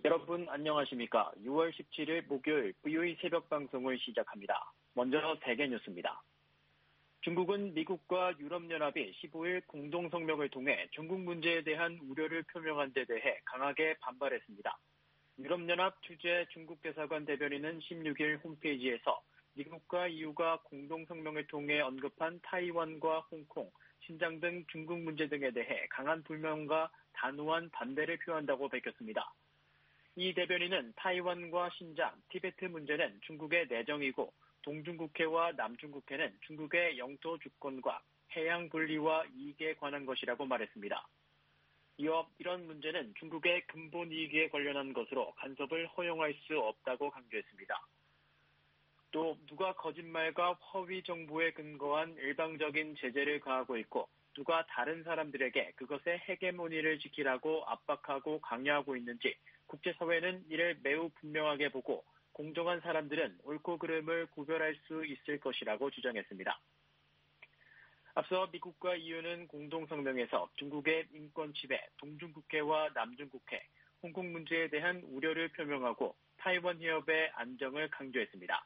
여러분 안녕하십니까? 6월 17일 목요일 VOA 새벽 방송을 시작합니다. 먼저 세계 뉴스입니다. 중국은 미국과 유럽연합이 15일 공동성명을 통해 중국 문제에 대한 우려를 표명한 데 대해 강하게 반발했습니다. 유럽연합 주재 중국 대사관 대변인은 16일 홈페이지에서 미국과 EU가 공동성명을 통해 언급한 타이완과 홍콩, 신장 등 중국 문제 등에 대해 강한 불만과 단호한 반대를 표한다고 밝혔습니다. 이 대변인은 타이완과 신장, 티베트 문제는 중국의 내정이고 동중국해와 남중국해는 중국의 영토 주권과 해양 분리와 이익에 관한 것이라고 말했습니다. 이어 이런 문제는 중국의 근본 이익에 관련한 것으로 간섭을 허용할 수 없다고 강조했습니다. 또 누가 거짓말과 허위 정보에 근거한 일방적인 제재를 가하고 있고 누가 다른 사람들에게 그것의 헤게모니를 지키라고 압박하고 강요하고 있는지 국제사회는 이를 매우 분명하게 보고 공정한 사람들은 옳고 그름을 구별할 수 있을 것이라고 주장했습니다. 앞서 미국과 EU는 공동성명에서 중국의 인권 침해, 동중국해와 남중국해, 홍콩 문제에 대한 우려를 표명하고 타이완 해협의 안정을 강조했습니다.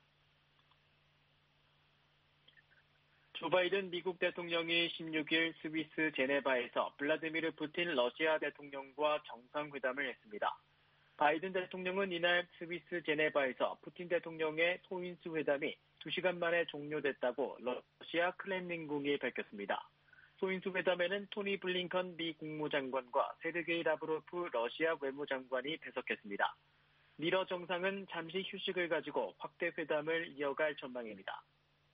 조 바이든 미국 대통령이 16일 스위스 제네바에서 블라디미르 푸틴 러시아 대통령과 정상회담을 했습니다. 바이든 대통령은 이날 스위스 제네바에서 푸틴 대통령의 소인수 회담이 2시간 만에 종료됐다고 러시아 크렘린궁이 밝혔습니다. 소인수 회담에는 토니 블링컨 미 국무장관과 세르게이 라브로프 러시아 외무장관이 배석했습니다. 미러 정상은 잠시 휴식을 가지고 확대 회담을 이어갈 전망입니다.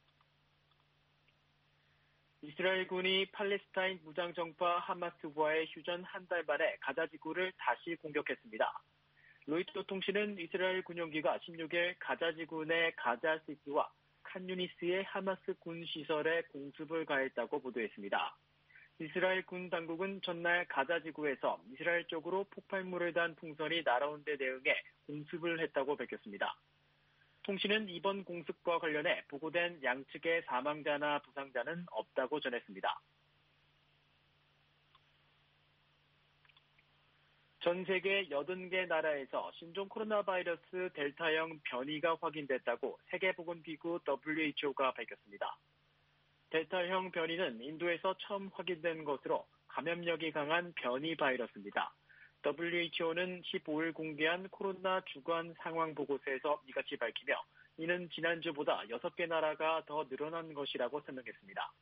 이스라엘군이 팔레스타인 무장정파 하마스와의 휴전 한 달 만에 가자 지구를 다시 공격했습니다. 로이터 통신은 이스라엘 군용기가 16일 가자 지구 내 가자시티와 칸유니스의 하마스 군 시설에 공습을 가했다고 보도했습니다. 이스라엘 군 당국은 전날 가자 지구에서 이스라엘 쪽으로 폭발물을 단 풍선이 날아온 데 대응해 공습을 했다고 밝혔습니다. 통신은 이번 공습과 관련해 보고된 양측의 사망자나 부상자는 없다고 전했습니다. 전 세계 80개 나라에서 신종 코로나 바이러스 델타형 변이가 확인됐다고 세계보건기구 WHO가 밝혔습니다. 델타형 변이는 인도에서 처음 확인된 것으로 감염력이 강한 변이 바이러스입니다. WHO는 15일 공개한 코로나 주간 상황 보고서에서 이같이 밝히며 이는 지난주보다 6개 나라가 더 늘어난 것이라고 설명했습니다.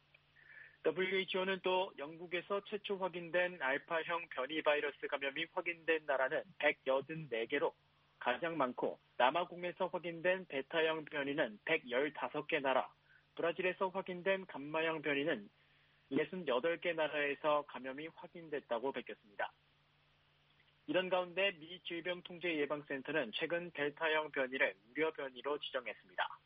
WHO는 또 영국에서 최초 확인된 알파형 변이 바이러스 감염이 확인된 나라는 184개로 가장 많고 남아공에서 확인된 베타형 변이는 115개 나라, 브라질에서 확인된 감마형 변이는 68개 나라에서 감염이 확인됐다고 밝혔습니다. 이런 가운데 미 질병통제예방센터는 최근 델타형 변이를 우려 변이로 지정했습니다.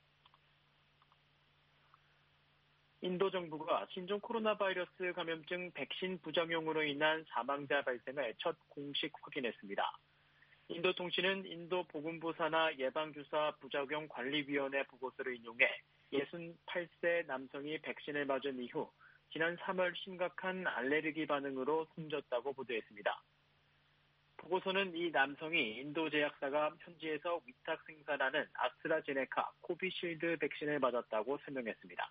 인도 정부가 신종 코로나 바이러스 감염증 백신 부작용으로 인한 사망자 발생을 첫 공식 확인했습니다. 인도 통신은 인도 보건부 산하 예방주사 부작용 관리위원회 보고서를 인용해 68세 남성이 백신을 맞은 이후 지난 3월 심각한 알레르기 반응으로 숨졌다고 보도했습니다. 보고서는 이 남성이 인도 제약사가 현지에서 위탁 생산하는 아스트라제네카 코비실드 백신을 맞았다고 설명했습니다.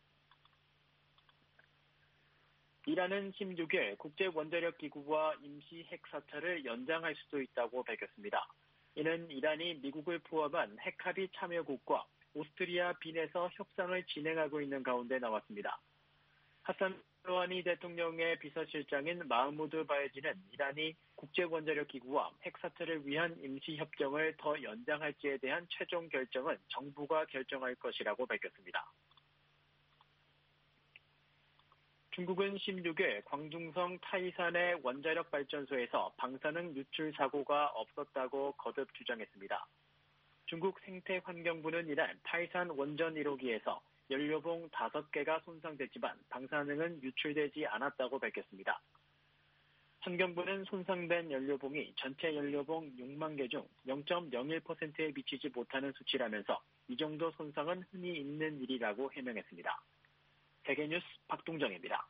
이란은 16일 국제원자력기구와 임시 핵사찰을 연장할 수도 있다고 밝혔습니다. 이는 이란이 미국을 포함한 핵합의 참여국과 오스트리아 빈에서 협상을 진행하고 있는 가운데 나왔습니다. 하산 로하니 대통령의 비서실장인 마흐무드 바에지는 이란이 국제원자력기구와 핵사찰을 위한 임시협정을 더 연장할지에 대한 최종 결정은 정부가 결정할 것이라고 밝혔습니다. 중국은 16일 광둥성 타이산의 원자력 발전소에서 방사능 유출 사고가 없었다고 거듭 주장했습니다. 중국 생태환경부는 이날 타이산 원전 1호기에서 연료봉 5개가 손상됐지만 방사능은 유출되지 않았다고 밝혔습니다. 환경부는 손상된 연료봉이 전체 연료봉 6만 개 중 0.01%에 미치지 못하는 수치라면서 이 정도 손상은 흔히 있는 일이라고 해명했습니다. 세계뉴스 박동정입니다.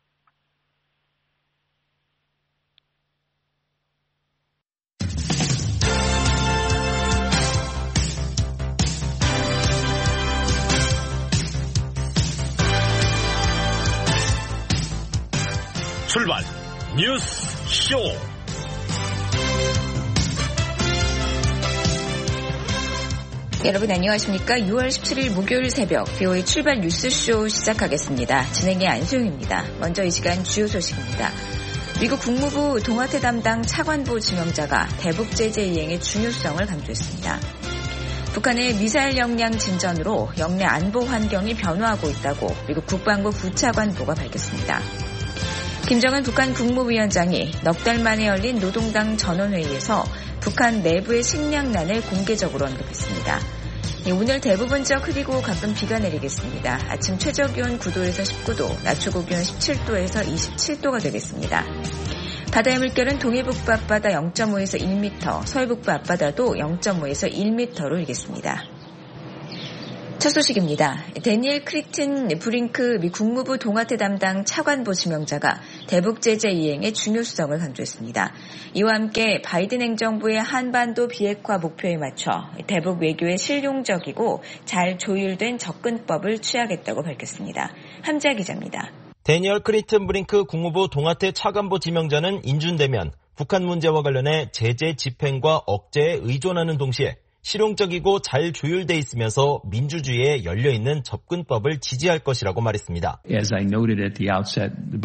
뉴스쇼. 여러분 안녕하십니까? 6월 17일 목요일 새벽 BOA 출발 뉴스쇼 시작하겠습니다. 진행의 안소영입니다. 먼저 이 시간 주요 소식입니다. 미국 국무부 동아태 담당 차관보 지명자가 대북 제재 이행의 중요성을 강조했습니다. 북한의 미사일 역량 진전으로 영내 안보 환경이 변화하고 있다고 미국 국방부 부차관보가 밝혔습니다. 김정은 북한 국무위원장이 넉 달 만에 열린 노동당 전원회의에서 북한 내부의 식량난을 공개적으로 언급했습니다. 오늘 대부분 지역 흐리고 가끔 비가 내리겠습니다. 아침 최저기온 9도에서 19도, 낮 최고기온 17도에서 27도가 되겠습니다. 바다의 물결은 동해북부 앞바다 0.5에서 1m, 서해북부 앞바다도 0.5에서 1m로 일겠습니다. 첫 소식입니다. 데니엘 크리튼 브링크 미 국무부 동아태 담당 차관보 지명자가 대북 제재 이행의 중요성을 강조했습니다. 이와 함께 바이든 행정부의 한반도 비핵화 목표에 맞춰 대북 외교에 실용적이고 잘 조율된 접근법을 취하겠다고 밝혔습니다. 함자 기자입니다. 데니얼 크리튼 브링크 국무부 동아태 차관보 지명자는 인준되면 북한 문제와 관련해 제재 집행과 억제에 의존하는 동시에 실용적이고 잘 조율돼 있으면서 민주주의에 열려있는 접근법을 지지할 것이라고 말했습니다. As I noted at the outset, the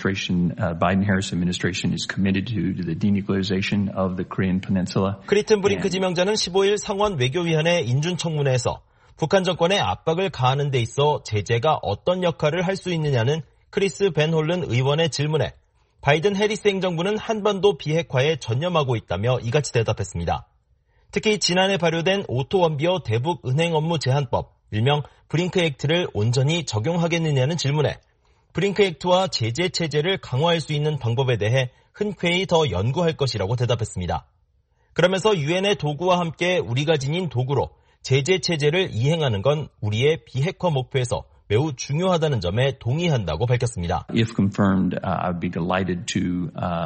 Biden-Harris administration is committed to the denuclearization of the Korean Peninsula. 크리튼 브링크 지명자는 15일 상원 외교위원회 인준청문회에서 북한 정권에 압박을 가하는 데 있어 제재가 어떤 역할을 할 수 있느냐는 크리스 벤 홀른 의원의 질문에 바이든 해리스 행정부는 한반도 비핵화에 전념하고 있다며 이같이 대답했습니다. 특히 지난해 발효된 오토 원비어 대북 은행 업무 제한법, 일명 브링크 액트를 온전히 적용하겠느냐는 질문에 브링크 액트와 제재 체제를 강화할 수 있는 방법에 대해 흔쾌히 더 연구할 것이라고 대답했습니다. 그러면서 유엔의 도구와 함께 우리가 지닌 도구로 제재 체제를 이행하는 건 우리의 비핵화 목표에서 매우 중요하다는 점에 동의한다고 밝혔습니다. If confirmed, I'd be delighted to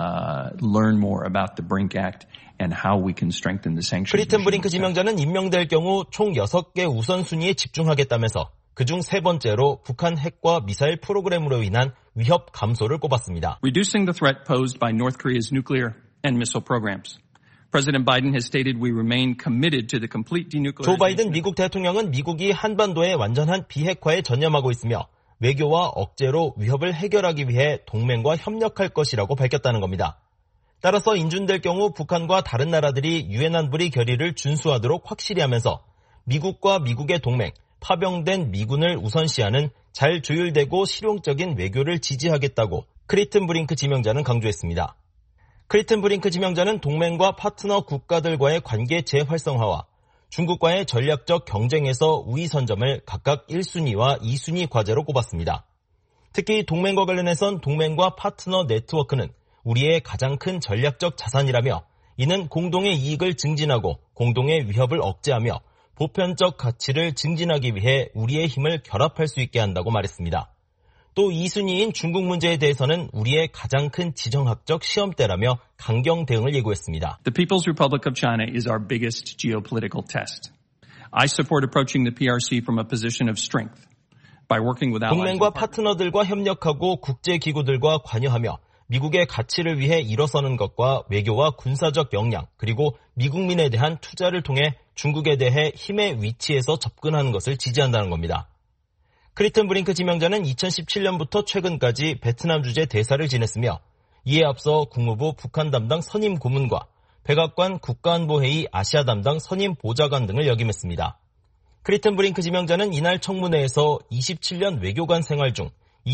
learn more about the Brink Act and how we can strengthen the sanctions. 크리튼 브링크 지명자는 임명될 경우 총 6개 우선순위에 집중하겠다면서 그중 세 번째로 북한 핵과 미사일 프로그램으로 인한 위협 감소를 꼽았습니다. Reducing the threat posed by North Korea's nuclear and missile programs. President Biden has stated we remain committed to the complete denuclearization. 조 바이든 미국 대통령은 미국이 한반도의 완전한 비핵화에 전념하고 있으며 외교와 억제로 위협을 해결하기 위해 동맹과 협력할 것이라고 밝혔다는 겁니다. 따라서 인준될 경우 북한과 다른 나라들이 유엔 안보리 결의를 준수하도록 확실히 하면서 미국과 미국의 동맹, 파병된 미군을 우선시하는 잘 조율되고 실용적인 외교를 지지하겠다고 크리튼 브링크 지명자는 강조했습니다. 크리튼 브링크 지명자는 동맹과 파트너 국가들과의 관계 재활성화와 중국과의 전략적 경쟁에서 우위 선점을 각각 1순위와 2순위 과제로 꼽았습니다. 특히 동맹과 관련해선 동맹과 파트너 네트워크는 우리의 가장 큰 전략적 자산이라며 이는 공동의 이익을 증진하고 공동의 위협을 억제하며 보편적 가치를 증진하기 위해 우리의 힘을 결합할 수 있게 한다고 말했습니다. 또 2순위인 중국 문제에 대해서는 우리의 가장 큰 지정학적 시험대라며 강경 대응을 예고했습니다. The People's Republic of China is our biggest geopolitical test. I support approaching the PRC from a position of strength by working with allies. 동맹과 파트너들과 협력하고 국제기구들과 관여하며 미국의 가치를 위해 일어서는 것과 외교와 군사적 역량 그리고 미국민에 대한 투자를 통해 중국에 대해 힘의 위치에서 접근하는 것을 지지한다는 겁니다. 크리튼 브링크 지명자는 2017년부터 최근까지 베트남 주재 대사를 지냈으며 이에 앞서 국무부 북한 담당 선임 고문과 백악관 국가안보회의 아시아 담당 선임 보좌관 등을 역임했습니다. 크리튼 브링크 지명자는 이날 청문회에서 27년 외교관 생활 중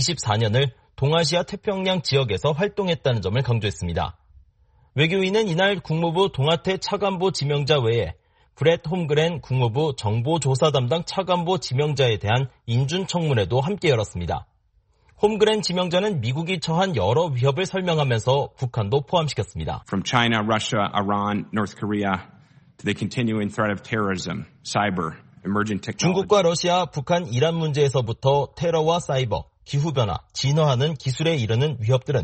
24년을 동아시아 태평양 지역에서 활동했다는 점을 강조했습니다. 외교위는 이날 국무부 동아태 차관보 지명자 외에 브렛 홈그랜 국무부 정보조사 담당 차관보 지명자에 대한 인준청문회도 함께 열었습니다. 홈그랜 지명자는 미국이 처한 여러 위협을 설명하면서 북한도 포함시켰습니다. From China, Russia, Iran, North Korea to the continuing threat of terrorism, cyber, emerging technology. 중국과 러시아, 북한, 이란 문제에서부터 테러와 사이버, 기후변화, 진화하는 기술에 이르는 위협들은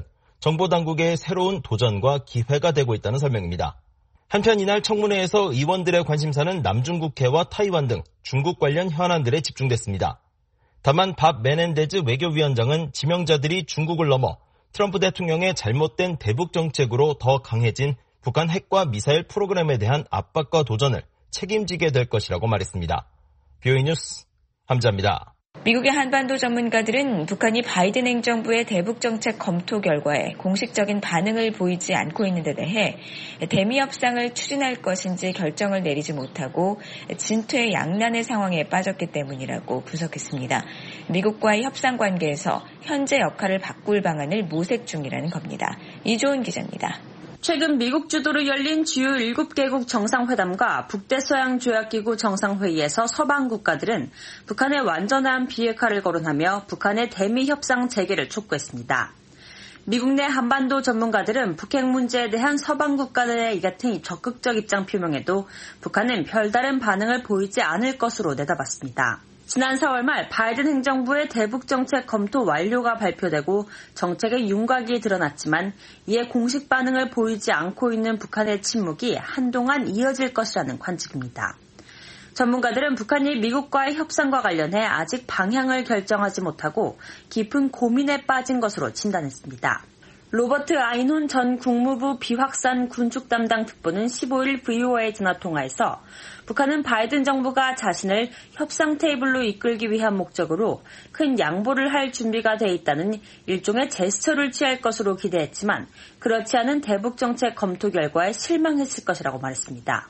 정보당국의 새로운 도전과 기회가 되고 있다는 설명입니다. 한편 이날 청문회에서 의원들의 관심사는 남중국해와 타이완 등 중국 관련 현안들에 집중됐습니다. 다만 밥 메넨데즈 외교위원장은 지명자들이 중국을 넘어 트럼프 대통령의 잘못된 대북 정책으로 더 강해진 북한 핵과 미사일 프로그램에 대한 압박과 도전을 책임지게 될 것이라고 말했습니다. BOE 뉴스 함자입니다. 미국의 한반도 전문가들은 북한이 바이든 행정부의 대북 정책 검토 결과에 공식적인 반응을 보이지 않고 있는 데 대해 대미 협상을 추진할 것인지 결정을 내리지 못하고 진퇴양난의 상황에 빠졌기 때문이라고 분석했습니다. 미국과의 협상 관계에서 현재 역할을 바꿀 방안을 모색 중이라는 겁니다. 이조은 기자입니다. 최근 미국 주도로 열린 주요 7개국 정상회담과 북대서양조약기구 정상회의에서 서방 국가들은 북한의 완전한 비핵화를 거론하며 북한의 대미 협상 재개를 촉구했습니다. 미국 내 한반도 전문가들은 북핵 문제에 대한 서방 국가들의 이 같은 적극적 입장 표명에도 북한은 별다른 반응을 보이지 않을 것으로 내다봤습니다. 지난 4월 말 바이든 행정부의 대북 정책 검토 완료가 발표되고 정책의 윤곽이 드러났지만 이에 공식 반응을 보이지 않고 있는 북한의 침묵이 한동안 이어질 것이라는 관측입니다. 전문가들은 북한이 미국과의 협상과 관련해 아직 방향을 결정하지 못하고 깊은 고민에 빠진 것으로 진단했습니다. 로버트 아인혼 전 국무부 비확산 군축 담당 특보는 15일 VOA 전화통화에서 북한은 바이든 정부가 자신을 협상 테이블로 이끌기 위한 목적으로 큰 양보를 할 준비가 돼 있다는 일종의 제스처를 취할 것으로 기대했지만 그렇지 않은 대북 정책 검토 결과에 실망했을 것이라고 말했습니다.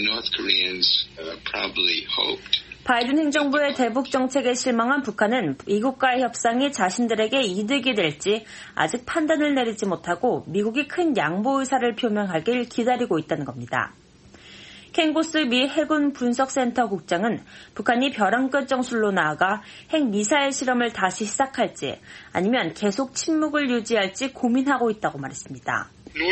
바이든 행정부의 대북 정책에 실망한 북한은 미국과의 협상이 자신들에게 이득이 될지 아직 판단을 내리지 못하고 미국이 큰 양보 의사를 표명하길 기다리고 있다는 겁니다. 켄 고스 미 해군 분석센터 국장은 북한이 벼랑 끝 정술로 나아가 핵미사일 실험을 다시 시작할지 아니면 계속 침묵을 유지할지 고민하고 있다고 말했습니다.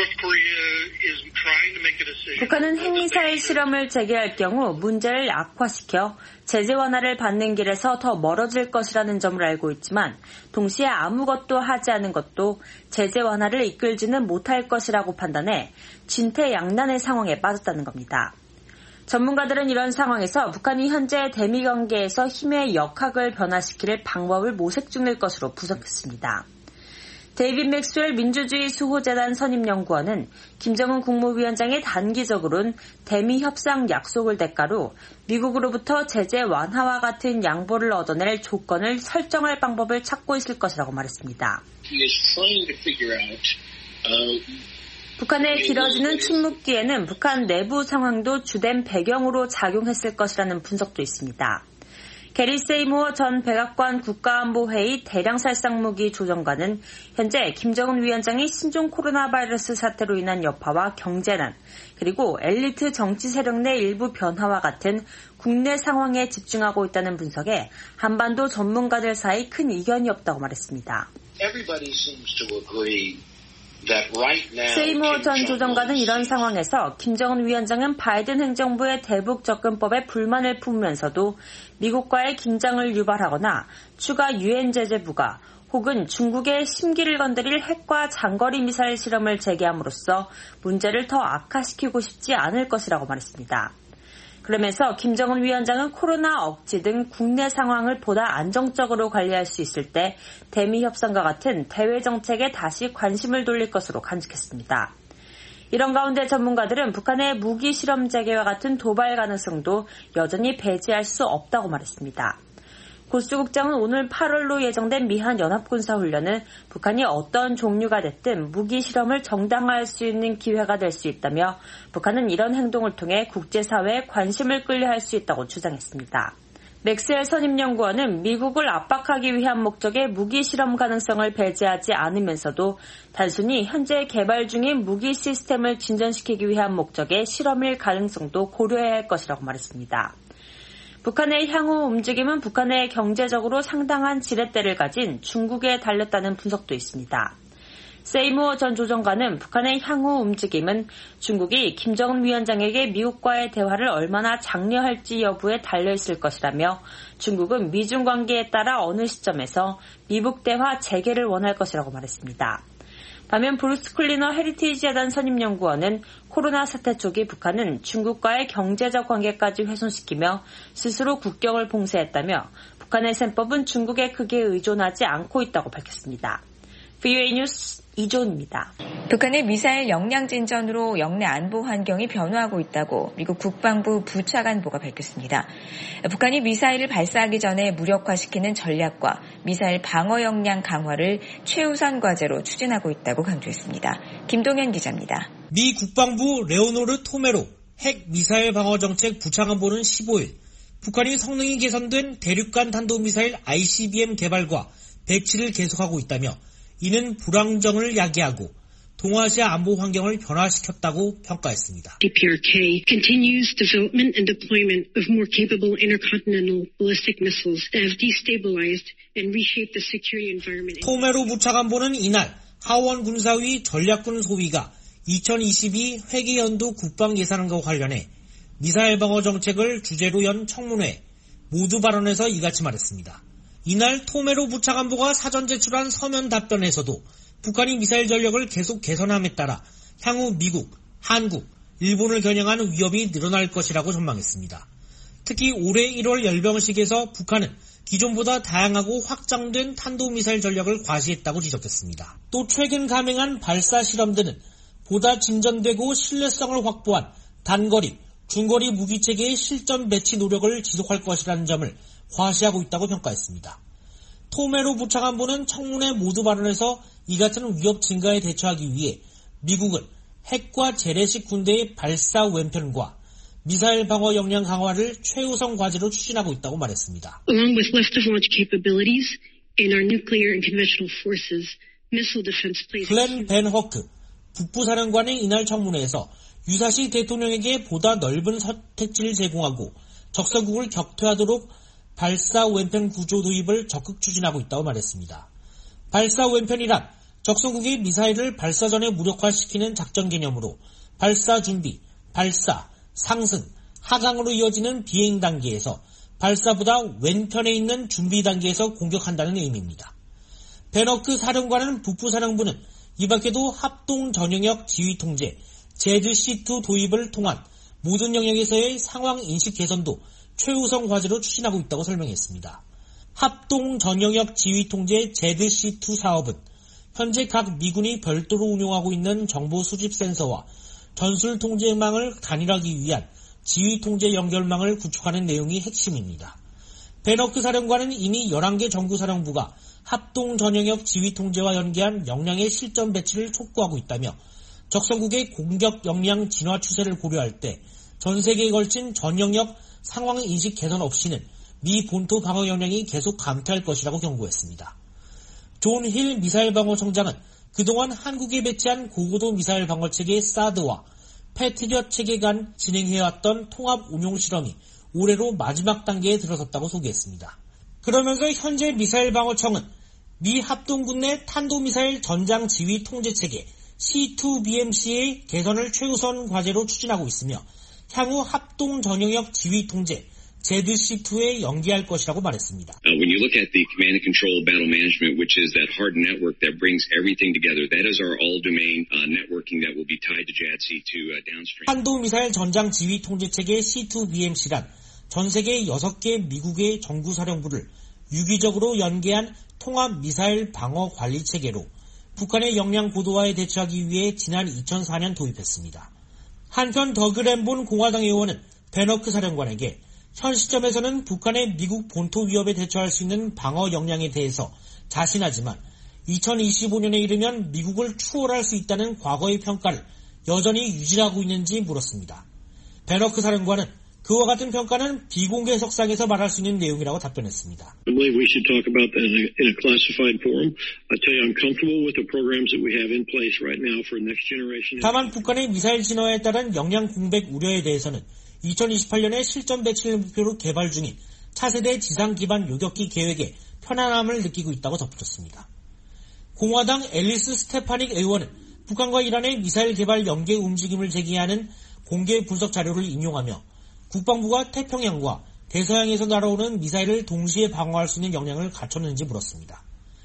북한은 핵미사일 실험을 재개할 경우 문제를 악화시켜 제재 완화를 받는 길에서 더 멀어질 것이라는 점을 알고 있지만 동시에 아무것도 하지 않은 것도 제재 완화를 이끌지는 못할 것이라고 판단해 진퇴양난의 상황에 빠졌다는 겁니다. 전문가들은 이런 상황에서 북한이 현재 대미 관계에서 힘의 역학을 변화시킬 방법을 모색 중일 것으로 분석했습니다. 데이빗 맥스웰 민주주의 수호재단 선임연구원은 김정은 국무위원장이 단기적으로는 대미 협상 약속을 대가로 미국으로부터 제재 완화와 같은 양보를 얻어낼 조건을 설정할 방법을 찾고 있을 것이라고 말했습니다. 북한의 길어지는 침묵기에는 북한 내부 상황도 주된 배경으로 작용했을 것이라는 분석도 있습니다. 게리 세이모어 전 백악관 국가안보회의 대량살상무기 조정관은 현재 김정은 위원장이 신종 코로나 바이러스 사태로 인한 여파와 경제난, 그리고 엘리트 정치 세력 내 일부 변화와 같은 국내 상황에 집중하고 있다는 분석에 한반도 전문가들 사이 큰 이견이 없다고 말했습니다. 세이모어 전 조정관은 이런 상황에서 김정은 위원장은 바이든 행정부의 대북 접근법에 불만을 품으면서도 미국과의 긴장을 유발하거나 추가 유엔 제재 부과 혹은 중국의 심기를 건드릴 핵과 장거리 미사일 실험을 재개함으로써 문제를 더 악화시키고 싶지 않을 것이라고 말했습니다. 그러면서 김정은 위원장은 코로나 억지 등 국내 상황을 보다 안정적으로 관리할 수 있을 때 대미 협상과 같은 대외 정책에 다시 관심을 돌릴 것으로 간직했습니다. 이런 가운데 전문가들은 북한의 무기 실험 재개와 같은 도발 가능성도 여전히 배제할 수 없다고 말했습니다. 고스 국장은 오늘 8월로 예정된 미한 연합군사훈련은 북한이 어떤 종류가 됐든 무기 실험을 정당화할 수 있는 기회가 될 수 있다며 북한은 이런 행동을 통해 국제사회에 관심을 끌려 할 수 있다고 주장했습니다. 맥스웰 선임연구원은 미국을 압박하기 위한 목적의 무기 실험 가능성을 배제하지 않으면서도 단순히 현재 개발 중인 무기 시스템을 진전시키기 위한 목적의 실험일 가능성도 고려해야 할 것이라고 말했습니다. 북한의 향후 움직임은 북한의 경제적으로 상당한 지렛대를 가진 중국에 달렸다는 분석도 있습니다. 세이모어 전 조정관은 북한의 향후 움직임은 중국이 김정은 위원장에게 미국과의 대화를 얼마나 장려할지 여부에 달려있을 것이라며 중국은 미중 관계에 따라 어느 시점에서 미북 대화 재개를 원할 것이라고 말했습니다. 반면 브루스 클리너 헤리티지 재단 선임연구원은 코로나 사태 초기 북한은 중국과의 경제적 관계까지 훼손시키며 스스로 국경을 봉쇄했다며 북한의 셈법은 중국에 크게 의존하지 않고 있다고 밝혔습니다. VOA 뉴스 이조은입니다. 북한의 미사일 역량 진전으로 영내 안보 환경이 변화하고 있다고 미국 국방부 부차관보가 밝혔습니다. 북한이 미사일을 발사하기 전에 무력화시키는 전략과 미사일 방어 역량 강화를 최우선 과제로 추진하고 있다고 강조했습니다. 김동현 기자입니다. 미 국방부 레오노르 토메로 핵 미사일 방어 정책 부차관보는 15일 북한이 성능이 개선된 대륙간 탄도미사일 ICBM 개발과 배치를 계속하고 있다며 이는 불안정을 야기하고 동아시아 안보 환경을 변화시켰다고 평가했습니다. DPRK continues development and deployment of more capable intercontinental ballistic missiles that have destabilized and reshaped the security environment. 토메로 부차관보는 이날 하원 군사위 전략군 소위가 2022 회계연도 국방 예산안과 관련해 미사일 방어 정책을 주제로 연 청문회 모두 발언에서 이같이 말했습니다. 이날 토메로 부차관보가 사전 제출한 서면 답변에서도 북한이 미사일 전력을 계속 개선함에 따라 향후 미국, 한국, 일본을 겨냥한 위협이 늘어날 것이라고 전망했습니다. 특히 올해 1월 열병식에서 북한은 기존보다 다양하고 확장된 탄도미사일 전력을 과시했다고 지적했습니다. 또 최근 감행한 발사 실험들은 보다 진전되고 신뢰성을 확보한 단거리, 중거리 무기체계의 실전 배치 노력을 지속할 것이라는 점을 과시하고 있다고 평가했습니다. 토메로 부차관보는 청문회 모두 발언에서 이 같은 위협 증가에 대처하기 위해 미국은 핵과 재래식 군대의 발사 왼편과 미사일 방어 역량 강화를 최우선 과제로 추진하고 있다고 말했습니다. Along with lift-of-launch capabilities in our nuclear and conventional forces, missile defense plays. 글렌 벤 허크 북부사령관이 이날 청문회에서 유사시 대통령에게 보다 넓은 선택지를 제공하고 적성국을 격퇴하도록 발사 왼편 구조 도입을 적극 추진하고 있다고 말했습니다. 발사 왼편이란 적성국이 미사일을 발사 전에 무력화시키는 작전 개념으로 발사 준비, 발사, 상승, 하강으로 이어지는 비행 단계에서 발사보다 왼편에 있는 준비 단계에서 공격한다는 의미입니다. 베너크 사령관은 북부사령부는 이 밖에도 합동 전영역 지휘 통제, ZC2 도입을 통한 모든 영역에서의 상황 인식 개선도 최우선 과제로 추진하고 있다고 설명했습니다. 합동 전영역 지휘 통제 ZC2 사업은 현재 각 미군이 별도로 운용하고 있는 정보 수집 센서와 전술 통제망을 단일화하기 위한 지휘 통제 연결망을 구축하는 내용이 핵심입니다. 베너크 사령관은 이미 11개 정부사령부가 합동 전영역 지휘 통제와 연계한 역량의 실전 배치를 촉구하고 있다며 적성국의 공격 역량 진화 추세를 고려할 때 전 세계에 걸친 전 영역 상황 인식 개선 없이는 미 본토 방어 역량이 계속 감퇴할 것이라고 경고했습니다. 존 힐 미사일 방어 청장은 그동안 한국에 배치한 고고도 미사일 방어 체계 사드와 패트리엇 체계 간 진행해왔던 통합 운용 실험이 올해로 마지막 단계에 들어섰다고 소개했습니다. 그러면서 현재 미사일 방어청은 미 합동군 내 탄도미사일 전장 지휘 통제 체계 C2BMC의 개선을 최우선 과제로 추진하고 있으며 향후 합동 전영역 지휘 통제 ZC2에 연계할 것이라고 말했습니다. When you look at the command and control battle management, which is that hard network that brings everything together, that is our all-domain networking that will be tied to JADC to downstream. 탄도미사일 전장 지휘 통제 체계 C2BMC란 전 세계 6개 미국의 정구사령부를 유기적으로 연계한 통합 미사일 방어 관리 체계로 북한의 역량 고도화에 대처하기 위해 지난 2004년 도입했습니다. 한편 더그 램본 공화당 의원은 베너크 사령관에게 현 시점에서는 북한의 미국 본토 위협에 대처할 수 있는 방어 역량에 대해서 자신하지만 2025년에 이르면 미국을 추월할 수 있다는 과거의 평가를 여전히 유지하고 있는지 물었습니다. 베너크 사령관은 그와 같은 평가는 비공개 석상에서 말할 수 있는 내용이라고 답변했습니다. I believe we should talk about that in a classified forum. I tell you, I'm comfortable with the programs that we have in place right now for next generation. 다만 북한의 미사일 진화에 따른 역량 공백 우려에 대해서는 2028년에 실전 배치를 목표로 개발 중인 차세대 지상 기반 요격기 계획에 편안함을 느끼고 있다고 덧붙였습니다. 공화당 앨리스 스테파닉 의원은 북한과 이란의 미사일 개발 연계 움직임을 제기하는 공개 분석 자료를 인용하며 국방부가 태평양과 대서양에서 날아오는 미사일을 동시에 방어할 수 있는 역량을 갖췄는지 물었습니다.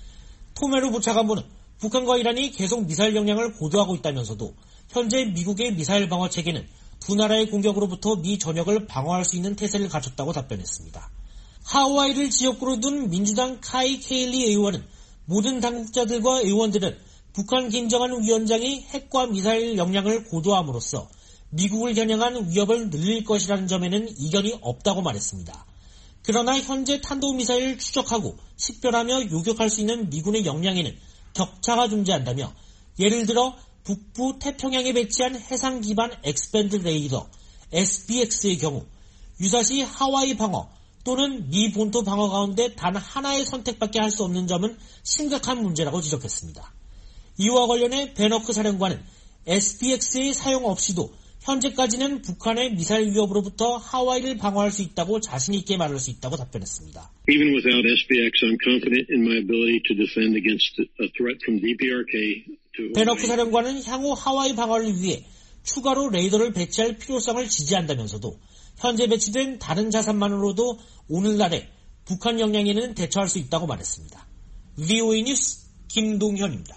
토메로 부차관보는 북한과 이란이 계속 미사일 역량을 고도하고 있다면서도 현재 미국의 미사일 방어 체계는 두 나라의 공격으로부터 미 전역을 방어할 수 있는 태세를 갖췄다고 답변했습니다. 하와이를 지역구로 둔 민주당 카이 케일리 의원은 모든 당국자들과 의원들은 북한 김정은 위원장이 핵과 미사일 역량을 고도함으로써 미국을 겨냥한 위협을 늘릴 것이라는 점에는 이견이 없다고 말했습니다. 그러나 현재 탄도미사일을 추적하고 식별하며 요격할 수 있는 미군의 역량에는 격차가 존재한다며 예를 들어 북부 태평양에 배치한 해상 기반 엑스밴드 레이더 SBX의 경우 유사시 하와이 방어 또는 미 본토 방어 가운데 단 하나의 선택밖에 할 수 없는 점은 심각한 문제라고 지적했습니다. 이와 관련해 베너크 사령관은 SBX의 사용 없이도 현재까지는 북한의 미사일 위협으로부터 하와이를 방어할 수 있다고 자신 있게 말할 수 있다고 답변했습니다. Even without SBX, I'm confident in my ability to defend against a threat from DPRK to 베너크 사령관은 향후 하와이 방어를 위해 추가로 레이더를 배치할 필요성을 지지한다면서도 현재 배치된 다른 자산만으로도 오늘날에 북한 역량에는 대처할 수 있다고 말했습니다. VOA 뉴스 김동현입니다.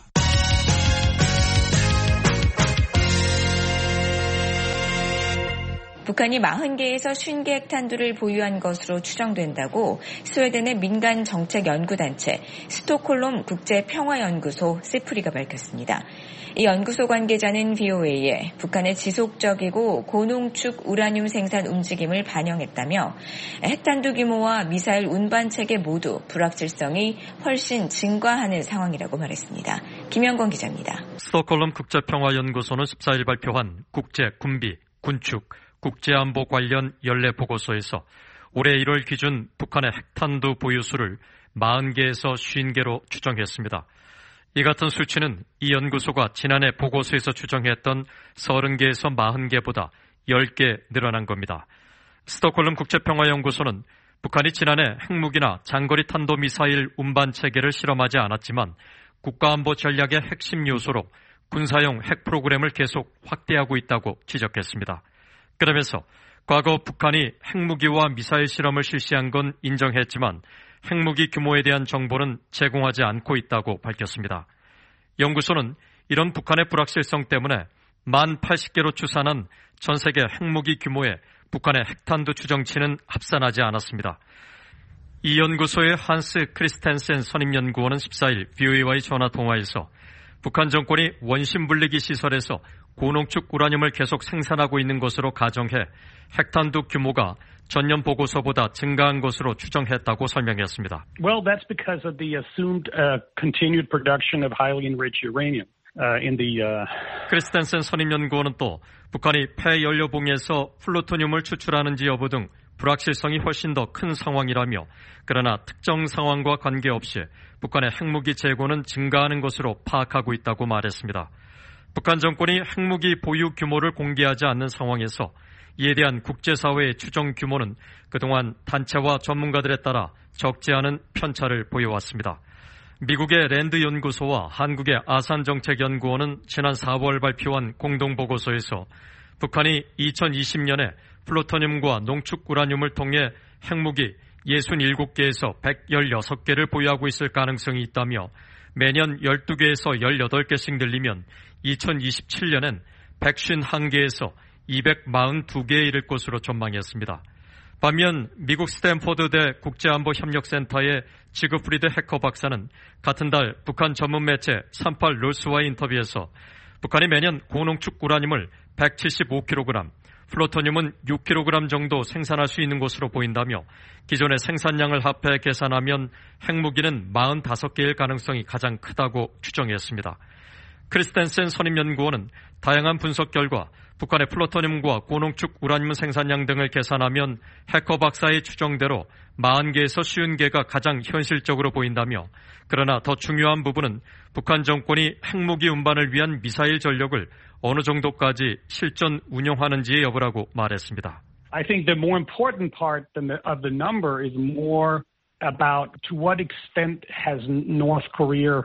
북한이 40개에서 50개 핵탄두를 보유한 것으로 추정된다고 스웨덴의 민간 정책 연구단체 스톡홀름 국제평화연구소 세프리가 밝혔습니다. 이 연구소 관계자는 VOA에 북한의 지속적이고 고농축 우라늄 생산 움직임을 반영했다며 핵탄두 규모와 미사일 운반 체계 모두 불확실성이 훨씬 증가하는 상황이라고 말했습니다. 김영건 기자입니다. 스톡홀름 국제평화연구소는 14일 발표한 국제 군비, 군축, 국제안보 관련 연례 보고서에서 올해 1월 기준 북한의 핵탄두 보유수를 40개에서 50개로 추정했습니다. 이 같은 수치는 이 연구소가 지난해 보고서에서 추정했던 30개에서 40개보다 10개 늘어난 겁니다. 스톡홀름 국제평화연구소는 북한이 지난해 핵무기나 장거리 탄도미사일 운반 체계를 실험하지 않았지만 국가안보 전략의 핵심 요소로 군사용 핵 프로그램을 계속 확대하고 있다고 지적했습니다. 그러면서 과거 북한이 핵무기와 미사일 실험을 실시한 건 인정했지만 핵무기 규모에 대한 정보는 제공하지 않고 있다고 밝혔습니다. 연구소는 이런 북한의 불확실성 때문에 80개로 추산한 전 세계 핵무기 규모의 북한의 핵탄두 추정치는 합산하지 않았습니다. 이 연구소의 한스 크리스텐센 선임연구원은 14일 VOA와의 전화통화에서 북한 정권이 원심분리기 시설에서 고농축 우라늄을 계속 생산하고 있는 것으로 가정해 핵탄두 규모가 전년 보고서보다 증가한 것으로 추정했다고 설명했습니다. Well, that's because of the assumed continued production of highly enriched uranium in the 크리스텐센 선임연구원은 또 북한이 폐연료봉에서 플루토늄을 추출하는지 여부 등 불확실성이 훨씬 더 큰 상황이라며 그러나 특정 상황과 관계없이 북한의 핵무기 재고는 증가하는 것으로 파악하고 있다고 말했습니다. 북한 정권이 핵무기 보유 규모를 공개하지 않는 상황에서 이에 대한 국제사회의 추정 규모는 그동안 단체와 전문가들에 따라 적지 않은 편차를 보여왔습니다. 미국의 랜드 연구소와 한국의 아산정책연구원은 지난 4월 발표한 공동보고서에서 북한이 2020년에 플루토늄과 농축 우라늄을 통해 핵무기 67개에서 116개를 보유하고 있을 가능성이 있다며 매년 12개에서 18개씩 늘리면 2027년엔 151개에서 242개에 이를 것으로 전망했습니다. 반면 미국 스탠포드대 국제안보협력센터의 지그프리드 해커 박사는 같은 달 북한 전문 매체 38 로스와의 인터뷰에서 북한이 매년 고농축 우라늄을 175kg, 플루토늄은 6kg 정도 생산할 수 있는 것으로 보인다며 기존의 생산량을 합해 계산하면 핵무기는 45개일 가능성이 가장 크다고 추정했습니다. 크리스텐센 선임연구원은 다양한 분석 결과 북한의 플루토늄과 고농축 우라늄 생산량 등을 계산하면 해커 박사의 추정대로 40개에서 50개가 가장 현실적으로 보인다며 그러나 더 중요한 부분은 북한 정권이 핵무기 운반을 위한 미사일 전력을 어느 정도까지 실전 운영하는지의 여부라고 말했습니다. I think the more important part of the number is more about to what extent has North Korea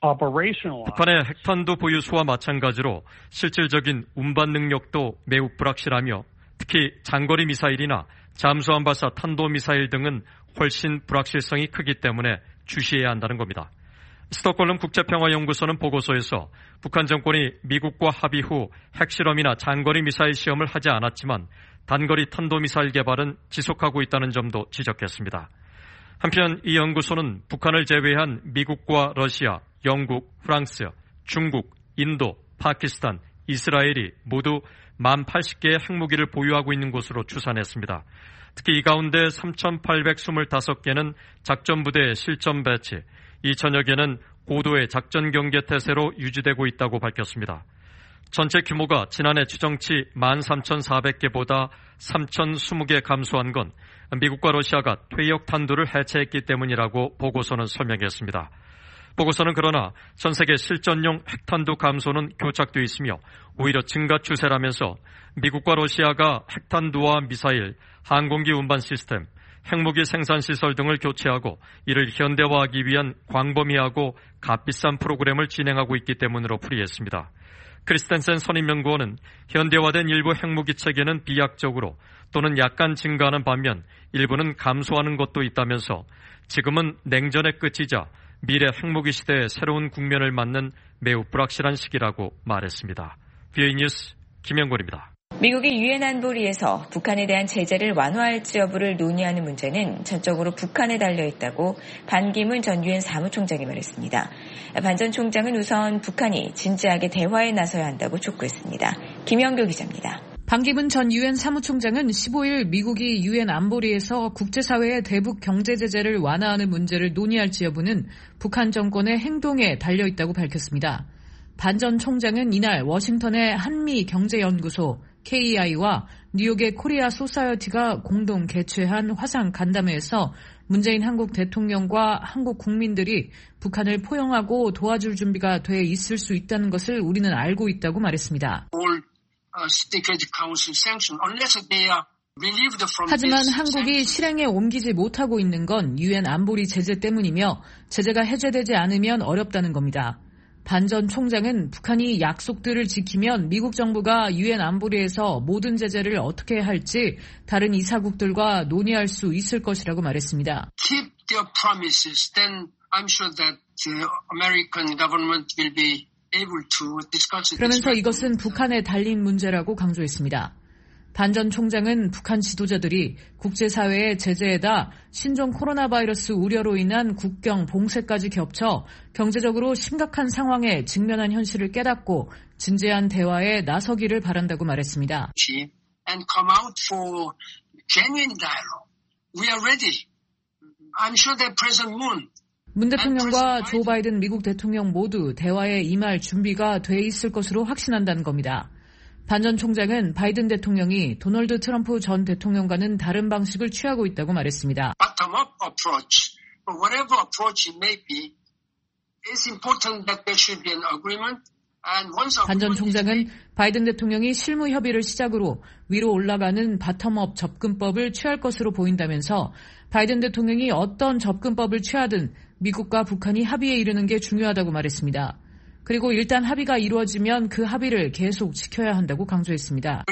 북한의 핵탄두 보유수와 마찬가지로 실질적인 운반 능력도 매우 불확실하며 특히 장거리 미사일이나 잠수함 발사 탄도미사일 등은 훨씬 불확실성이 크기 때문에 주시해야 한다는 겁니다. 스톡홀름 국제평화연구소는 보고서에서 북한 정권이 미국과 합의 후 핵실험이나 장거리 미사일 시험을 하지 않았지만 단거리 탄도미사일 개발은 지속하고 있다는 점도 지적했습니다. 한편 이 연구소는 북한을 제외한 미국과 러시아, 영국, 프랑스, 중국, 인도, 파키스탄, 이스라엘이 모두 1080개의 핵무기를 보유하고 있는 것으로 추산했습니다. 특히 이 가운데 3825개는 작전부대의 실전 배치, 2000여 개는 고도의 작전 경계 태세로 유지되고 있다고 밝혔습니다. 전체 규모가 지난해 추정치 13,400개보다 3,020개 감소한 건 미국과 러시아가 퇴역 탄두를 해체했기 때문이라고 보고서는 설명했습니다. 보고서는 그러나 전 세계 실전용 핵탄두 감소는 교착되어 있으며 오히려 증가 추세라면서 미국과 러시아가 핵탄두와 미사일, 항공기 운반 시스템, 핵무기 생산 시설 등을 교체하고 이를 현대화하기 위한 광범위하고 값비싼 프로그램을 진행하고 있기 때문으로 풀이했습니다. 크리스텐센 선임연구원은 현대화된 일부 핵무기 체계는 비약적으로 또는 약간 증가하는 반면 일부는 감소하는 것도 있다면서 지금은 냉전의 끝이자 미래 핵무기 시대의 새로운 국면을 맞는 매우 불확실한 시기라고 말했습니다. VOA 뉴스 김영권입니다. 미국이 유엔 안보리에서 북한에 대한 제재를 완화할지 여부를 논의하는 문제는 전적으로 북한에 달려있다고 반기문 전 유엔 사무총장이 말했습니다. 반 전 총장은 우선 북한이 진지하게 대화에 나서야 한다고 촉구했습니다. 김영교 기자입니다. 반기문 전 유엔 사무총장은 15일 미국이 유엔 안보리에서 국제사회의 대북 경제 제재를 완화하는 문제를 논의할지 여부는 북한 정권의 행동에 달려있다고 밝혔습니다. 반 전 총장은 이날 워싱턴의 한미경제연구소 KEI와 뉴욕의 코리아 소사이어티가 공동 개최한 화상 간담회에서 문재인 한국 대통령과 한국 국민들이 북한을 포용하고 도와줄 준비가 돼 있을 수 있다는 것을 우리는 알고 있다고 말했습니다. 하지만 한국이 실행에 옮기지 못하고 있는 건 유엔 안보리 제재 때문이며 제재가 해제되지 않으면 어렵다는 겁니다. 반 전 총장은 북한이 약속들을 지키면 미국 정부가 유엔 안보리에서 모든 제재를 어떻게 할지 다른 이사국들과 논의할 수 있을 것이라고 말했습니다. Keep their promises, then I'm sure that the American government will be able to discuss it. 그러면서 이것은 북한에 달린 문제라고 강조했습니다. 반 전 총장은 북한 지도자들이 국제사회의 제재에다 신종 코로나 바이러스 우려로 인한 국경 봉쇄까지 겹쳐 경제적으로 심각한 상황에 직면한 현실을 깨닫고 진지한 대화에 나서기를 바란다고 말했습니다. And come out for genuine dialogue. We are ready. I'm sure that President Moon 문 대통령과 조 바이든 미국 대통령 모두 대화에 임할 준비가 돼 있을 것으로 확신한다는 겁니다. 반 전 총장은 바이든 대통령이 도널드 트럼프 전 대통령과는 다른 방식을 취하고 있다고 말했습니다. Bottom-up approach, but whatever approach it may be, it's important that there should be an agreement. 반 전 총장은 바이든 대통령이 실무 협의를 시작으로 위로 올라가는 바텀업 접근법을 취할 것으로 보인다면서 바이든 대통령이 어떤 접근법을 취하든 미국과 북한이 합의에 이르는 게 중요하다고 말했습니다. 그리고 일단 합의가 이루어지면 그 합의를 계속 지켜야 한다고 강조했습니다.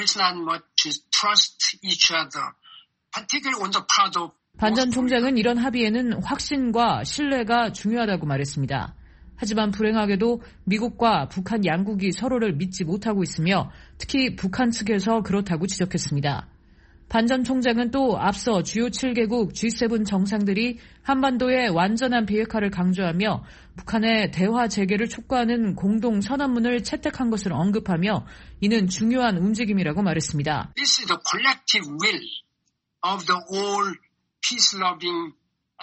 반 전 총장은 이런 합의에는 확신과 신뢰가 중요하다고 말했습니다. 하지만 불행하게도 미국과 북한 양국이 서로를 믿지 못하고 있으며 특히 북한 측에서 그렇다고 지적했습니다. 반 전 총장은 또 앞서 주요 7개국 G7 정상들이 한반도의 완전한 비핵화를 강조하며 북한의 대화 재개를 촉구하는 공동 선언문을 채택한 것을 언급하며 이는 중요한 움직임이라고 말했습니다. This is the collective will of the all peace-loving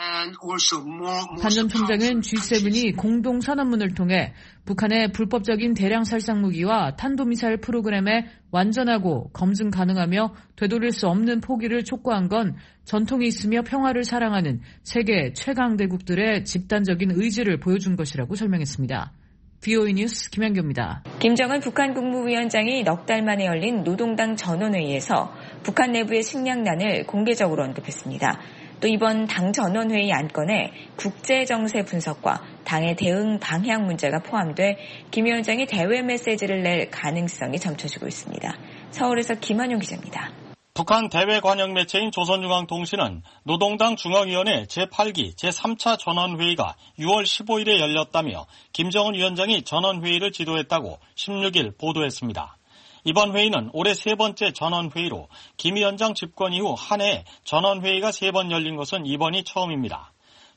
반 전 총장은 G7이 공동 선언문을 통해 북한의 불법적인 대량 살상 무기와 탄도미사일 프로그램에 완전하고 검증 가능하며 되돌릴 수 없는 포기를 촉구한 건 전통이 있으며 평화를 사랑하는 세계 최강대국들의 집단적인 의지를 보여준 것이라고 설명했습니다. VOA 뉴스 김현교입니다. 김정은 북한 국무위원장이 넉 달 만에 열린 노동당 전원회의에서 북한 내부의 식량난을 공개적으로 언급했습니다. 또 이번 당 전원회의 안건에 국제정세 분석과 당의 대응 방향 문제가 포함돼 김 위원장이 대외 메시지를 낼 가능성이 점쳐지고 있습니다. 서울에서 김한용 기자입니다. 북한 대외 관영 매체인 조선중앙통신은 노동당 중앙위원회 제8기 제3차 전원회의가 6월 15일에 열렸다며 김정은 위원장이 전원회의를 지도했다고 16일 보도했습니다. 이번 회의는 올해 세 번째 전원회의로 김 위원장 집권 이후 한 해에 전원회의가 3번 열린 것은 이번이 처음입니다.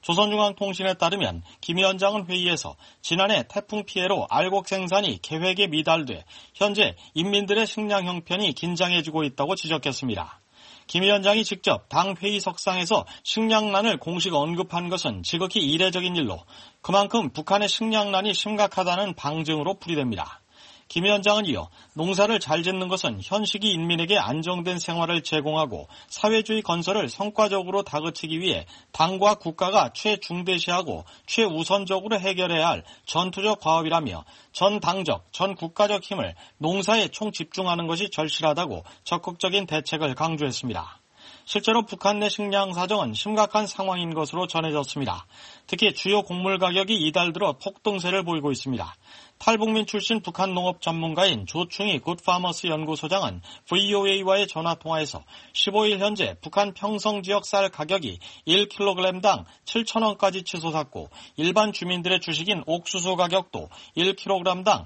조선중앙통신에 따르면 김 위원장은 회의에서 지난해 태풍 피해로 알곡 생산이 계획에 미달돼 현재 인민들의 식량 형편이 긴장해지고 있다고 지적했습니다. 김 위원장이 직접 당 회의석상에서 식량난을 공식 언급한 것은 지극히 이례적인 일로 그만큼 북한의 식량난이 심각하다는 방증으로 풀이됩니다. 김 위원장은 이어 농사를 잘 짓는 것은 현 시기 인민에게 안정된 생활을 제공하고 사회주의 건설을 성과적으로 다그치기 위해 당과 국가가 최중대시하고 최우선적으로 해결해야 할 전투적 과업이라며 전 당적, 전 국가적 힘을 농사에 총집중하는 것이 절실하다고 적극적인 대책을 강조했습니다. 실제로 북한 내 식량 사정은 심각한 상황인 것으로 전해졌습니다. 특히 주요 곡물 가격이 이달 들어 폭등세를 보이고 있습니다. 탈북민 출신 북한 농업 전문가인 조충희 굿파머스 연구소장은 VOA와의 전화통화에서 15일 현재 북한 평성 지역 쌀 가격이 1kg당 7,000원까지 치솟았고 일반 주민들의 주식인 옥수수 가격도 1kg당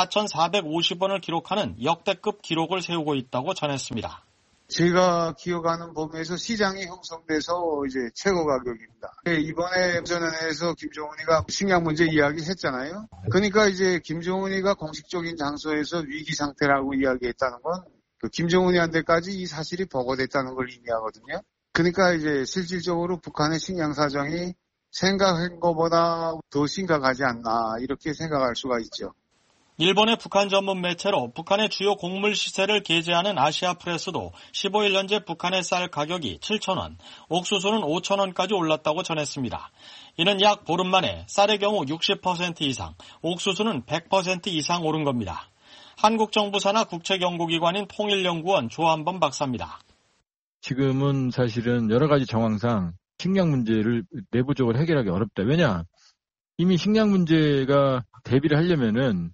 4,450원을 기록하는 역대급 기록을 세우고 있다고 전했습니다. 제가 기억하는 범위에서 시장이 형성돼서 이제 최고 가격입니다. 이번에 전원회에서 김정은이가 식량 문제 이야기했잖아요. 그러니까 이제 김정은이가 공식적인 장소에서 위기 상태라고 이야기했다는 건 김정은이한테까지 이 사실이 보고됐다는 걸 의미하거든요. 그러니까 이제 실질적으로 북한의 식량 사정이 생각한 것보다 더 심각하지 않나 이렇게 생각할 수가 있죠. 일본의 북한 전문 매체로 북한의 주요 곡물 시세를 게재하는 아시아프레스도 15일 현재 북한의 쌀 가격이 7,000원, 옥수수는 5,000원까지 올랐다고 전했습니다. 이는 약 보름 만에 쌀의 경우 60% 이상, 옥수수는 100% 이상 오른 겁니다. 한국 정부 산하 국책연구기관인 통일연구원 조한범 박사입니다. 지금은 사실은 여러 가지 정황상 식량 문제를 내부적으로 해결하기 어렵다. 왜냐? 이미 식량 문제가 대비를 하려면은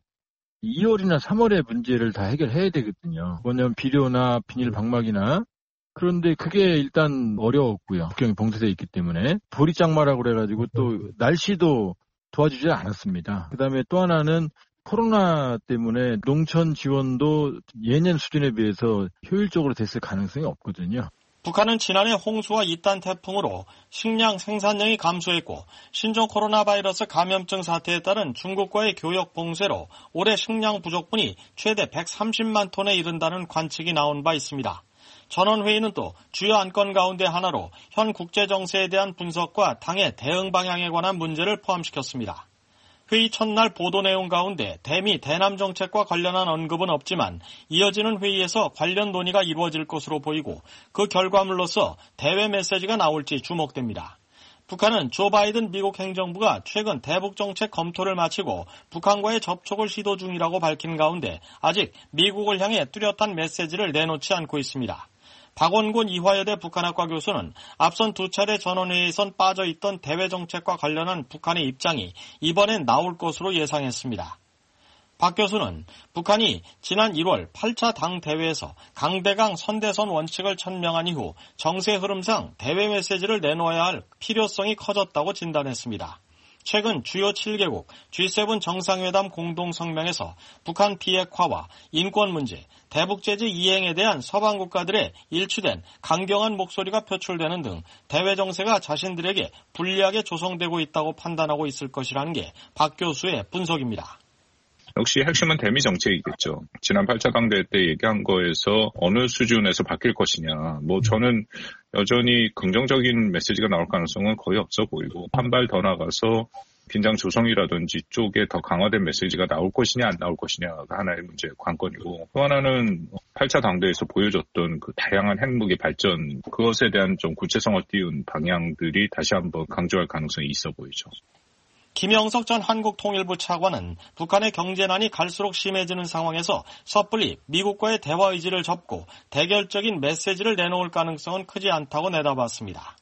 2월이나 3월에 문제를 다 해결해야 되거든요. 뭐냐면 비료나 비닐 방막이나. 그런데 그게 일단 어려웠고요. 국경이 봉쇄되어 있기 때문에. 보리장마라고 그래가지고 또 날씨도 도와주지 않았습니다. 그다음에 또 하나는 코로나 때문에 농촌 지원도 예년 수준에 비해서 효율적으로 됐을 가능성이 없거든요. 북한은 지난해 홍수와 이딴 태풍으로 식량 생산량이 감소했고 신종 코로나 바이러스 감염증 사태에 따른 중국과의 교역 봉쇄로 올해 식량 부족분이 최대 130만 톤에 이른다는 관측이 나온 바 있습니다. 전원회의는 또 주요 안건 가운데 하나로 현 국제정세에 대한 분석과 당의 대응 방향에 관한 문제를 포함시켰습니다. 회의 첫날 보도 내용 가운데 대미 대남 정책과 관련한 언급은 없지만 이어지는 회의에서 관련 논의가 이루어질 것으로 보이고 그 결과물로서 대외 메시지가 나올지 주목됩니다. 북한은 조 바이든 미국 행정부가 최근 대북 정책 검토를 마치고 북한과의 접촉을 시도 중이라고 밝힌 가운데 아직 미국을 향해 뚜렷한 메시지를 내놓지 않고 있습니다. 박원곤 이화여대 북한학과 교수는 앞선 두 차례 전원회의에선 빠져있던 대외정책과 관련한 북한의 입장이 이번엔 나올 것으로 예상했습니다. 박 교수는 북한이 지난 1월 8차 당 대회에서 강대강 선대선 원칙을 천명한 이후 정세 흐름상 대외 메시지를 내놓아야 할 필요성이 커졌다고 진단했습니다. 최근 주요 7개국 G7 정상회담 공동성명에서 북한 비핵화와 인권 문제, 대북 제재 이행에 대한 서방 국가들의 일치된 강경한 목소리가 표출되는 등 대외 정세가 자신들에게 불리하게 조성되고 있다고 판단하고 있을 것이라는 게 박 교수의 분석입니다. 역시 핵심은 대미 정책이겠죠. 지난 8차 당대회 때 얘기한 거에서 어느 수준에서 바뀔 것이냐. 저는 여전히 긍정적인 메시지가 나올 가능성은 거의 없어 보이고 한 발 더 나가서 긴장 조성이라든지 쪽에 더 강화된 메시지가 나올 것이냐 안 나올 것이냐가 하나의 문제 관건이고 또 하나는 8차 당대회에서 보여줬던 그 다양한 핵무기 발전 그것에 대한 좀 구체성을 띄운 방향들이 다시 한번 강조할 가능성이 있어 보이죠. 김영석 전 한국통일부 차관은 북한의 경제난이 갈수록 심해지는 상황에서 섣불리 미국과의 대화 의지를 접고 대결적인 메시지를 내놓을 가능성은 크지 않다고 내다봤습니다.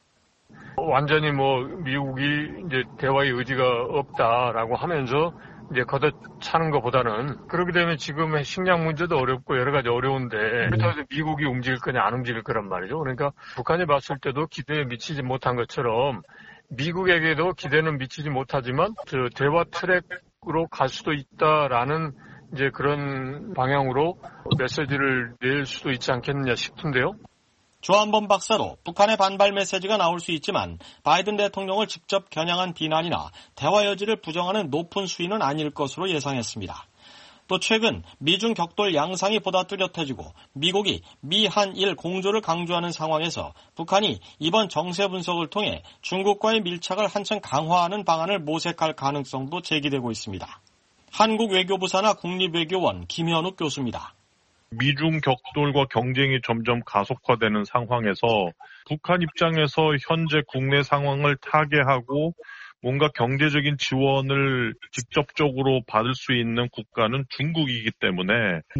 완전히 미국이 이제 대화의 의지가 없다라고 하면서 이제 걷어차는 것보다는 그렇게 되면 지금 식량 문제도 어렵고 여러 가지 어려운데 그렇다고 해서 미국이 움직일 거냐 안 움직일 거란 말이죠. 그러니까 북한이 봤을 때도 기대에 미치지 못한 것처럼 미국에게도 기대는 미치지 못하지만 대화 트랙으로 갈 수도 있다라는 이제 그런 방향으로 메시지를 낼 수도 있지 않겠느냐 싶은데요. 조한범 박사도 북한의 반발 메시지가 나올 수 있지만 바이든 대통령을 직접 겨냥한 비난이나 대화 여지를 부정하는 높은 수위는 아닐 것으로 예상했습니다. 또 최근 미중 격돌 양상이 보다 뚜렷해지고 미국이 미한일 공조를 강조하는 상황에서 북한이 이번 정세 분석을 통해 중국과의 밀착을 한층 강화하는 방안을 모색할 가능성도 제기되고 있습니다. 한국외교부 산하 국립외교원 김현욱 교수입니다. 미중 격돌과 경쟁이 점점 가속화되는 상황에서 북한 입장에서 현재 국내 상황을 타개하고 뭔가 경제적인 지원을 직접적으로 받을 수 있는 국가는 중국이기 때문에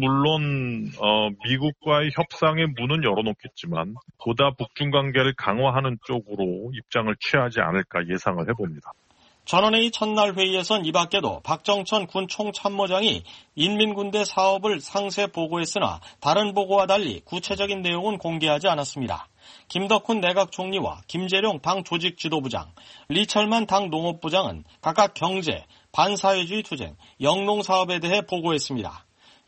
물론 미국과의 협상의 문은 열어놓겠지만 보다 북중 관계를 강화하는 쪽으로 입장을 취하지 않을까 예상을 해봅니다. 전원회의 첫날 회의에선 이 밖에도 박정천 군 총참모장이 인민군대 사업을 상세 보고했으나 다른 보고와 달리 구체적인 내용은 공개하지 않았습니다. 김덕훈 내각 총리와 김재룡 당 조직지도부장, 리철만 당 농업부장은 각각 경제, 반사회주의 투쟁, 영농사업에 대해 보고했습니다.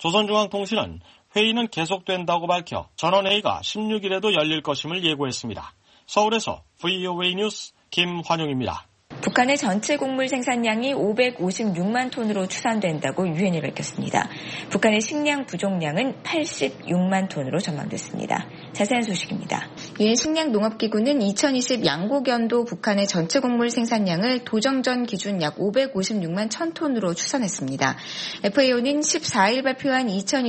조선중앙통신은 회의는 계속된다고 밝혀 전원회의가 16일에도 열릴 것임을 예고했습니다. 서울에서 VOA 뉴스 김환용입니다. 북한의 전체 곡물 생산량이 556만 톤으로 추산된다고 유엔이 밝혔습니다. 북한의 식량 부족량은 86만 톤으로 전망됐습니다. 자세한 소식입니다. 유엔 식량농업기구는 2020 양곡연도 북한의 전체 곡물 생산량을 도정전 기준 약 556만 1000톤으로 추산했습니다. FAO는 14일 발표한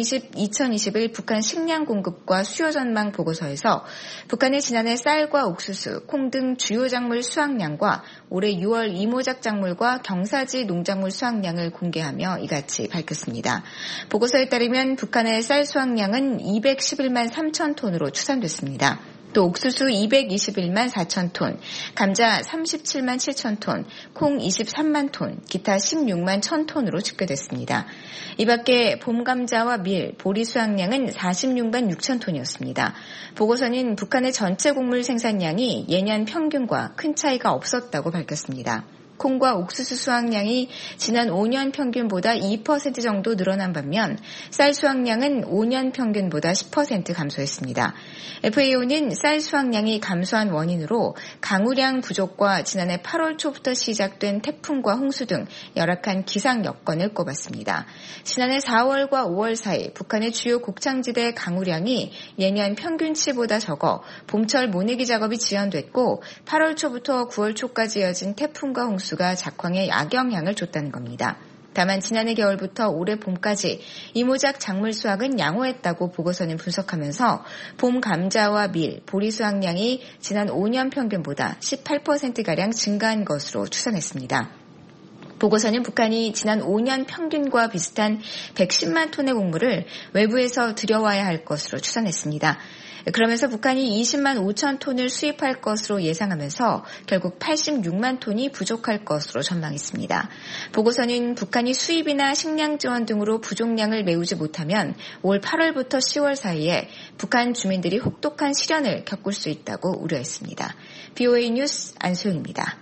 2020-2021 북한 식량 공급과 수요 전망 보고서에서 북한의 지난해 쌀과 옥수수, 콩 등 주요 작물 수확량과 올해 6월 이모작 작물과 경사지 농작물 수확량을 공개하며 이같이 밝혔습니다. 보고서에 따르면 북한의 쌀 수확량은 211만 3천 톤으로 추산됐습니다. 또 옥수수 221만 4천 톤, 감자 37만 7천 톤, 콩 23만 톤, 기타 16만 1천 톤으로 집계됐습니다. 이 밖에 봄감자와 밀, 보리 수확량은 46만 6천 톤이었습니다. 보고서는 북한의 전체 곡물 생산량이 예년 평균과 큰 차이가 없었다고 밝혔습니다. 콩과 옥수수 수확량이 지난 5년 평균보다 2% 정도 늘어난 반면 쌀 수확량은 5년 평균보다 10% 감소했습니다. FAO는 쌀 수확량이 감소한 원인으로 강우량 부족과 지난해 8월 초부터 시작된 태풍과 홍수 등 열악한 기상 여건을 꼽았습니다. 지난해 4월과 5월 사이 북한의 주요 곡창지대 강우량이 예년 평균치보다 적어 봄철 모내기 작업이 지연됐고 8월 초부터 9월 초까지 이어진 태풍과 홍수가 작황에 악영향을 줬다는 겁니다. 다만 지난해 겨울부터 올해 봄까지 이모작 작물 수확은 양호했다고 보고서는 분석하면서 봄 감자와 밀, 보리 수확량이 지난 5년 평균보다 18%가량 증가한 것으로 추산했습니다. 보고서는 북한이 지난 5년 평균과 비슷한 110만 톤의 곡물을 외부에서 들여와야 할 것으로 추산했습니다. 그러면서 북한이 20만 5천 톤을 수입할 것으로 예상하면서 결국 86만 톤이 부족할 것으로 전망했습니다. 보고서는 북한이 수입이나 식량 지원 등으로 부족량을 메우지 못하면 올 8월부터 10월 사이에 북한 주민들이 혹독한 시련을 겪을 수 있다고 우려했습니다. VOA 뉴스 안소영입니다.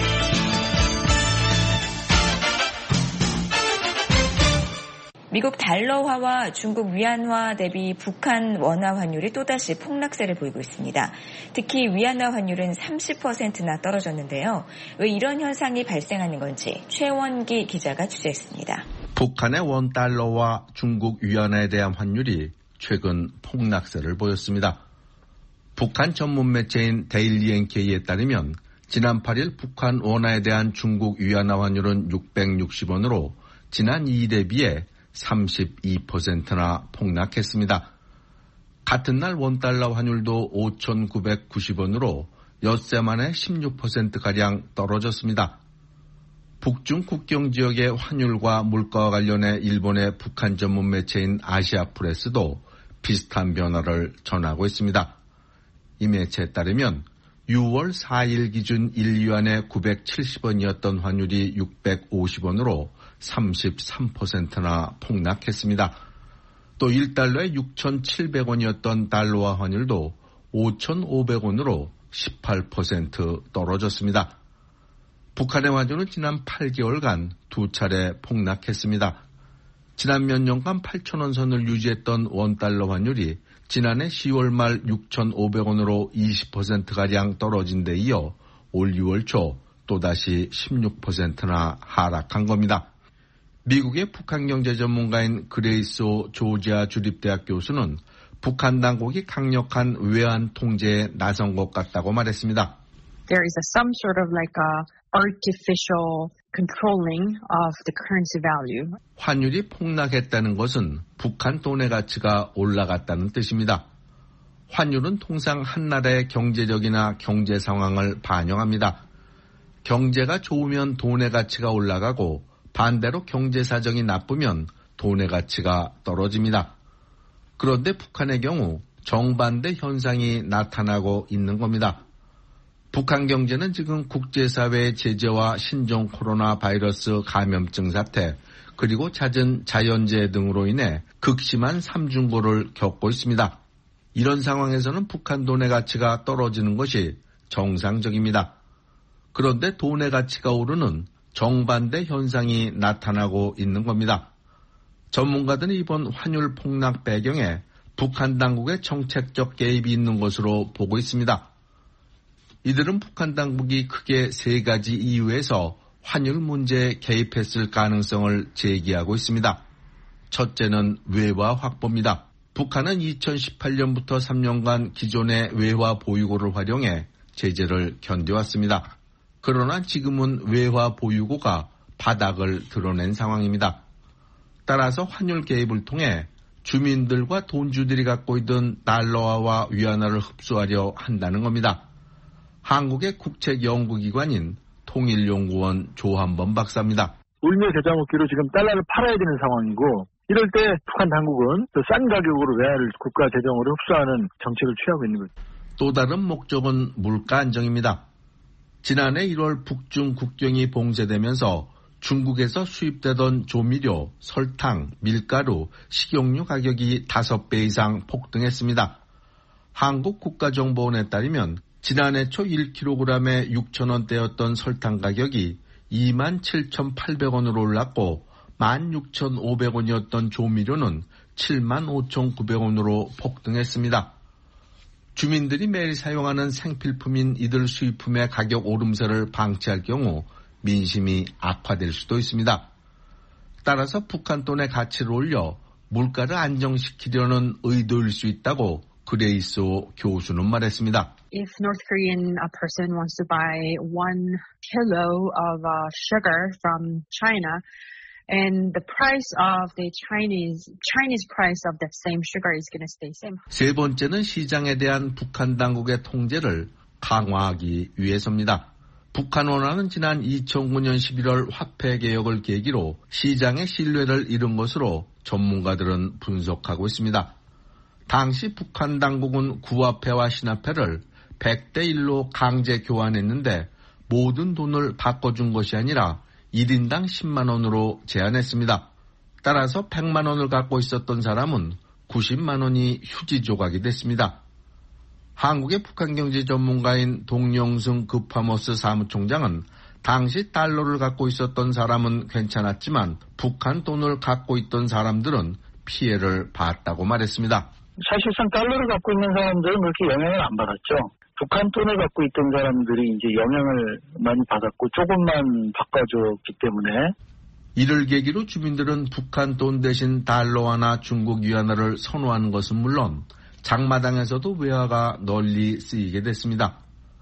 미국 달러화와 중국 위안화 대비 북한 원화 환율이 또다시 폭락세를 보이고 있습니다. 특히 위안화 환율은 30%나 떨어졌는데요. 왜 이런 현상이 발생하는 건지 최원기 기자가 취재했습니다. 북한의 원달러와 중국 위안화에 대한 환율이 최근 폭락세를 보였습니다. 북한 전문 매체인 데일리 NK에 따르면 지난 8일 북한 원화에 대한 중국 위안화 환율은 660원으로 지난 2일에 비해 32%나 폭락했습니다. 같은 날 원달러 환율도 5,990원으로 엿새 만에 16%가량 떨어졌습니다. 북중 국경 지역의 환율과 물가와 관련해 일본의 북한 전문 매체인 아시아프레스도 비슷한 변화를 전하고 있습니다. 이 매체에 따르면 6월 4일 기준 1위안에 970원이었던 환율이 650원으로 33%나 폭락했습니다. 또 1달러에 6,700원이었던 달러화 환율도 5,500원으로 18% 떨어졌습니다. 북한의 환율은 지난 8개월간 두 차례 폭락했습니다. 지난 몇 년간 8,000원 선을 유지했던 원달러 환율이 지난해 10월 말 6,500원으로 20%가량 떨어진 데 이어 올 6월 초 또다시 16%나 하락한 겁니다. 미국의 북한 경제 전문가인 그레이스 조지아 주립대학 교수는 북한 당국이 강력한 외환 통제에 나선 것 같다고 말했습니다. There is some sort of like a artificial controlling of the currency value. 환율이 폭락했다는 것은 북한 돈의 가치가 올라갔다는 뜻입니다. 환율은 통상 한 나라의 경제적이나 경제 상황을 반영합니다. 경제가 좋으면 돈의 가치가 올라가고 반대로 경제 사정이 나쁘면 돈의 가치가 떨어집니다. 그런데 북한의 경우 정반대 현상이 나타나고 있는 겁니다. 북한 경제는 지금 국제사회의 제재와 신종 코로나 바이러스 감염증 사태, 그리고 잦은 자연재해 등으로 인해 극심한 삼중고를 겪고 있습니다. 이런 상황에서는 북한 돈의 가치가 떨어지는 것이 정상적입니다. 그런데 돈의 가치가 오르는 정반대 현상이 나타나고 있는 겁니다. 전문가들은 이번 환율 폭락 배경에 북한 당국의 정책적 개입이 있는 것으로 보고 있습니다. 이들은 북한 당국이 크게 세 가지 이유에서 환율 문제에 개입했을 가능성을 제기하고 있습니다. 첫째는 외화 확보입니다. 북한은 2018년부터 3년간 기존의 외화 보유고를 활용해 제재를 견뎌왔습니다. 그러나 지금은 외화 보유고가 바닥을 드러낸 상황입니다. 따라서 환율 개입을 통해 주민들과 돈주들이 갖고 있던 달러화와 위안화를 흡수하려 한다는 겁니다. 한국의 국책연구기관인 통일연구원 조한범 박사입니다. 울며 겨자 먹기로 지금 달러를 팔아야 되는 상황이고, 이럴 때 북한 당국은 또 싼 가격으로 외화를 국가 재정으로 흡수하는 정책을 취하고 있는 거죠. 또 다른 목적은 물가 안정입니다. 지난해 1월 북중 국경이 봉쇄되면서 중국에서 수입되던 조미료, 설탕, 밀가루, 식용유 가격이 5배 이상 폭등했습니다. 한국국가정보원에 따르면 지난해 초 1kg에 6,000원대였던 설탕 가격이 27,800원으로 올랐고 16,500원이었던 조미료는 75,900원으로 폭등했습니다. 주민들이 매일 사용하는 생필품인 이들 수입품의 가격 오름세를 방치할 경우 민심이 악화될 수도 있습니다. 따라서 북한 돈의 가치를 올려 물가를 안정시키려는 의도일 수 있다고 그레이스 교수는 말했습니다. If North Korean person wants to buy 1 kilo of sugar from China, and the price of the Chinese price of that same sugar is going to stay same. 세 번째는 시장에 대한 북한 당국의 통제를 강화하기 위해서입니다. 북한 원화는 지난 2009년 11월 화폐 개혁을 계기로 시장의 신뢰를 잃은 것으로 전문가들은 분석하고 있습니다. 당시 북한 당국은 구화폐와 신화폐를 100대 1로 강제 교환했는데 모든 돈을 바꿔준 것이 아니라 1인당 10만 원으로 제한했습니다. 따라서 100만 원을 갖고 있었던 사람은 90만 원이 휴지 조각이 됐습니다. 한국의 북한 경제 전문가인 동영승 급파모스 사무총장은 당시 달러를 갖고 있었던 사람은 괜찮았지만 북한 돈을 갖고 있던 사람들은 피해를 봤다고 말했습니다. 사실상 달러를 갖고 있는 사람들은 그렇게 영향을 안 받았죠. 북한 돈을 갖고 있던 사람들이 이제 영향을 많이 받았고 조금만 바꿔줬기 때문에. 이를 계기로 주민들은 북한 돈 대신 달러화나 중국 위안화를 선호하는 것은 물론 장마당에서도 외화가 널리 쓰이게 됐습니다.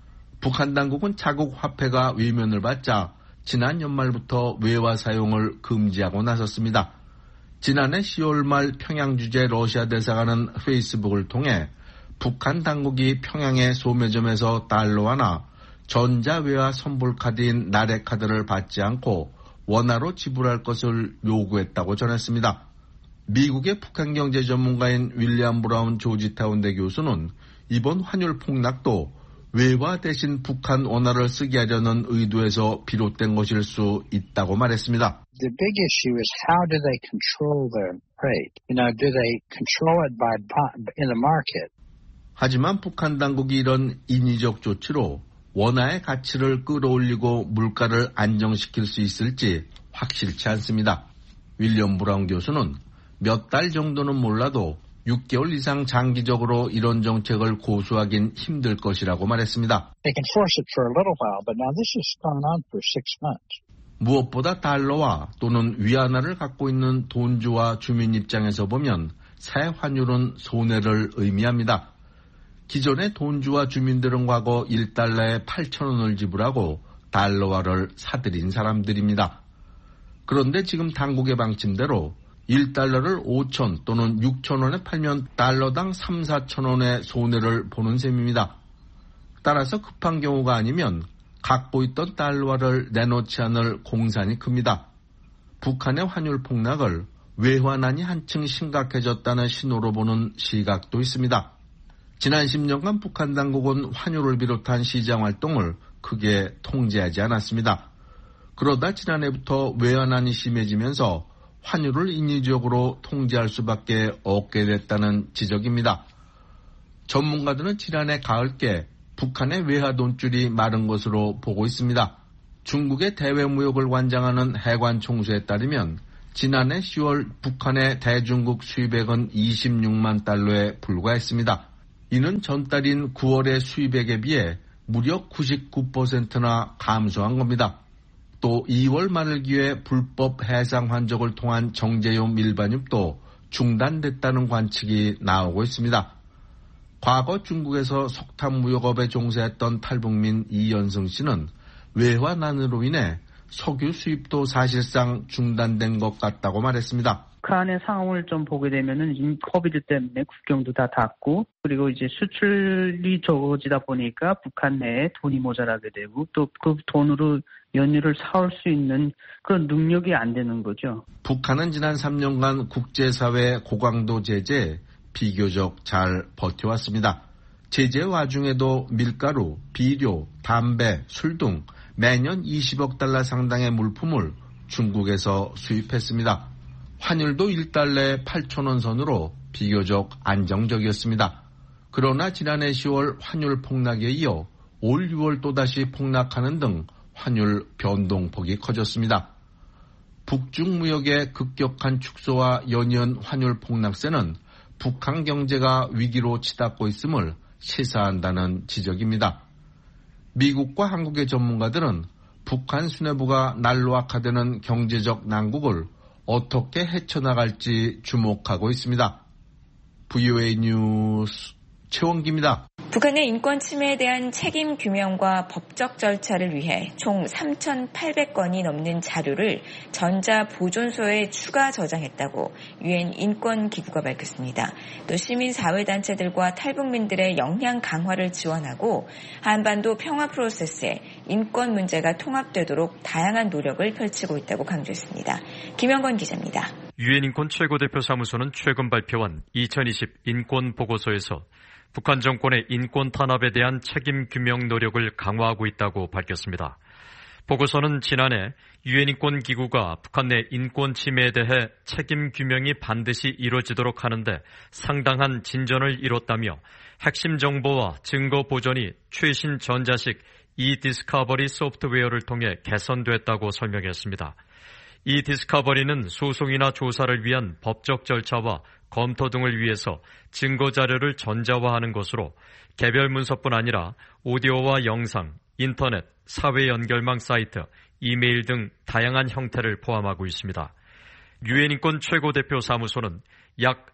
북한 당국은 자국 화폐가 위면을 받자 지난 연말부터 외화 사용을 금지하고 나섰습니다. 지난해 10월 말 평양 주재 러시아 대사관은 페이스북을 통해 북한 당국이 평양의 소매점에서 달러화나 전자외화 선불카드인 나래카드를 받지 않고 원화로 지불할 것을 요구했다고 전했습니다. 미국의 북한 경제 전문가인 윌리엄 브라운 조지타운대 교수는 이번 환율 폭락도 외화 대신 북한 원화를 쓰게 하려는 의도에서 비롯된 것일 수 있다고 말했습니다. The big issue is how do they control their rate? Do they control it in the market? 하지만 북한 당국이 이런 인위적 조치로 원화의 가치를 끌어올리고 물가를 안정시킬 수 있을지 확실치 않습니다. 윌리엄 브라운 교수는 몇 달 정도는 몰라도 6개월 이상 장기적으로 이런 정책을 고수하긴 힘들 것이라고 말했습니다. They can force it for a little while, but now this has gone on for 6 months. 무엇보다 달러와 또는 위안화를 갖고 있는 돈주와 주민 입장에서 보면 새 환율은 손해를 의미합니다. 기존의 돈주와 주민들은 과거 1달러에 8,000원을 지불하고 달러화를 사들인 사람들입니다. 그런데 지금 당국의 방침대로 1달러를 5,000 또는 6,000원에 팔면 달러당 3, 4,000원의 손해를 보는 셈입니다. 따라서 급한 경우가 아니면 갖고 있던 달러화를 내놓지 않을 공산이 큽니다. 북한의 환율 폭락을 외환난이 한층 심각해졌다는 신호로 보는 시각도 있습니다. 지난 10년간 북한 당국은 환율을 비롯한 시장 활동을 크게 통제하지 않았습니다. 그러다 지난해부터 외환난이 심해지면서 환율을 인위적으로 통제할 수밖에 없게 됐다는 지적입니다. 전문가들은 지난해 가을께 북한의 외화 돈줄이 마른 것으로 보고 있습니다. 중국의 대외무역을 관장하는 해관 총수에 따르면 지난해 10월 북한의 대중국 수입액은 26만 달러에 불과했습니다. 이는 전달인 9월의 수입액에 비해 무려 99%나 감소한 겁니다. 또 2월 말기에 불법 해상 환적을 통한 정제용 밀반입도 중단됐다는 관측이 나오고 있습니다. 과거 중국에서 석탄 무역업에 종사했던 탈북민 이연승 씨는 외환난으로 인해 석유 수입도 사실상 중단된 것 같다고 말했습니다. 북한의 상황을 좀 보게 되면은 코비드 때문에 국경도 다 닫고 그리고 이제 수출이 적어지다 보니까 북한 내에 돈이 모자라게 되고 또 그 돈으로 연료를 사올 수 있는 그런 능력이 안 되는 거죠. 북한은 지난 3년간 국제사회 고강도 제재에 비교적 잘 버텨왔습니다. 제재 와중에도 밀가루, 비료, 담배, 술 등 매년 20억 달러 상당의 물품을 중국에서 수입했습니다. 환율도 1달러에 8,000원 선으로 비교적 안정적이었습니다. 그러나 지난해 10월 환율 폭락에 이어 올 6월 또다시 폭락하는 등 환율 변동폭이 커졌습니다. 북중 무역의 급격한 축소와 연이은 환율 폭락세는 북한 경제가 위기로 치닫고 있음을 시사한다는 지적입니다. 미국과 한국의 전문가들은 북한 수뇌부가 날로 악화되는 경제적 난국을 어떻게 헤쳐나갈지 주목하고 있습니다. VOA 뉴스 최원기입니다. 북한의 인권 침해에 대한 책임 규명과 법적 절차를 위해 총 3,800건이 넘는 자료를 전자보존소에 추가 저장했다고 유엔 인권기구가 밝혔습니다. 또 시민사회단체들과 탈북민들의 역량 강화를 지원하고 한반도 평화 프로세스에 인권 문제가 통합되도록 다양한 노력을 펼치고 있다고 강조했습니다. 김영건 기자입니다. 유엔 인권 최고대표 사무소는 최근 발표한 2020 인권 보고서에서 북한 정권의 인권 탄압에 대한 책임 규명 노력을 강화하고 있다고 밝혔습니다. 보고서는 지난해 유엔 인권 기구가 북한 내 인권 침해에 대해 책임 규명이 반드시 이루어지도록 하는데 상당한 진전을 이뤘다며 핵심 정보와 증거 보존이 최신 전자식 이디스커버리 소프트웨어를 통해 개선됐다고 설명했습니다. 이디스커버리는 소송이나 조사를 위한 법적 절차와 검토 등을 위해서 증거자료를 전자화하는 것으로 개별 문서뿐 아니라 오디오와 영상, 인터넷, 사회 연결망 사이트, 이메일 등 다양한 형태를 포함하고 있습니다. 유엔 인권 최고대표 사무소는 약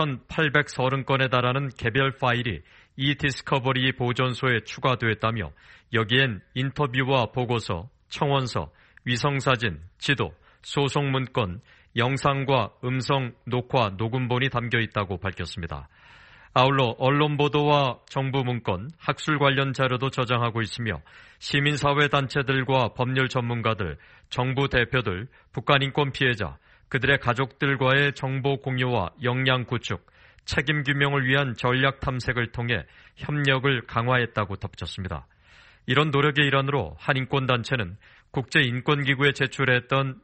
3,830건에 달하는 개별 파일이 이디스커버리 보존소에 추가됐다며 여기엔 인터뷰와 보고서, 청원서, 위성사진, 지도, 소송 문건, 영상과 음성, 녹화, 녹음본이 담겨 있다고 밝혔습니다. 아울러 언론 보도와 정부 문건, 학술 관련 자료도 저장하고 있으며 시민사회 단체들과 법률 전문가들, 정부 대표들, 북한 인권 피해자, 그들의 가족들과의 정보 공유와 역량 구축, 책임 규명을 위한 전략 탐색을 통해 협력을 강화했다고 덧붙였습니다. 이런 노력의 일환으로 한 인권단체는 국제인권기구에 제출했던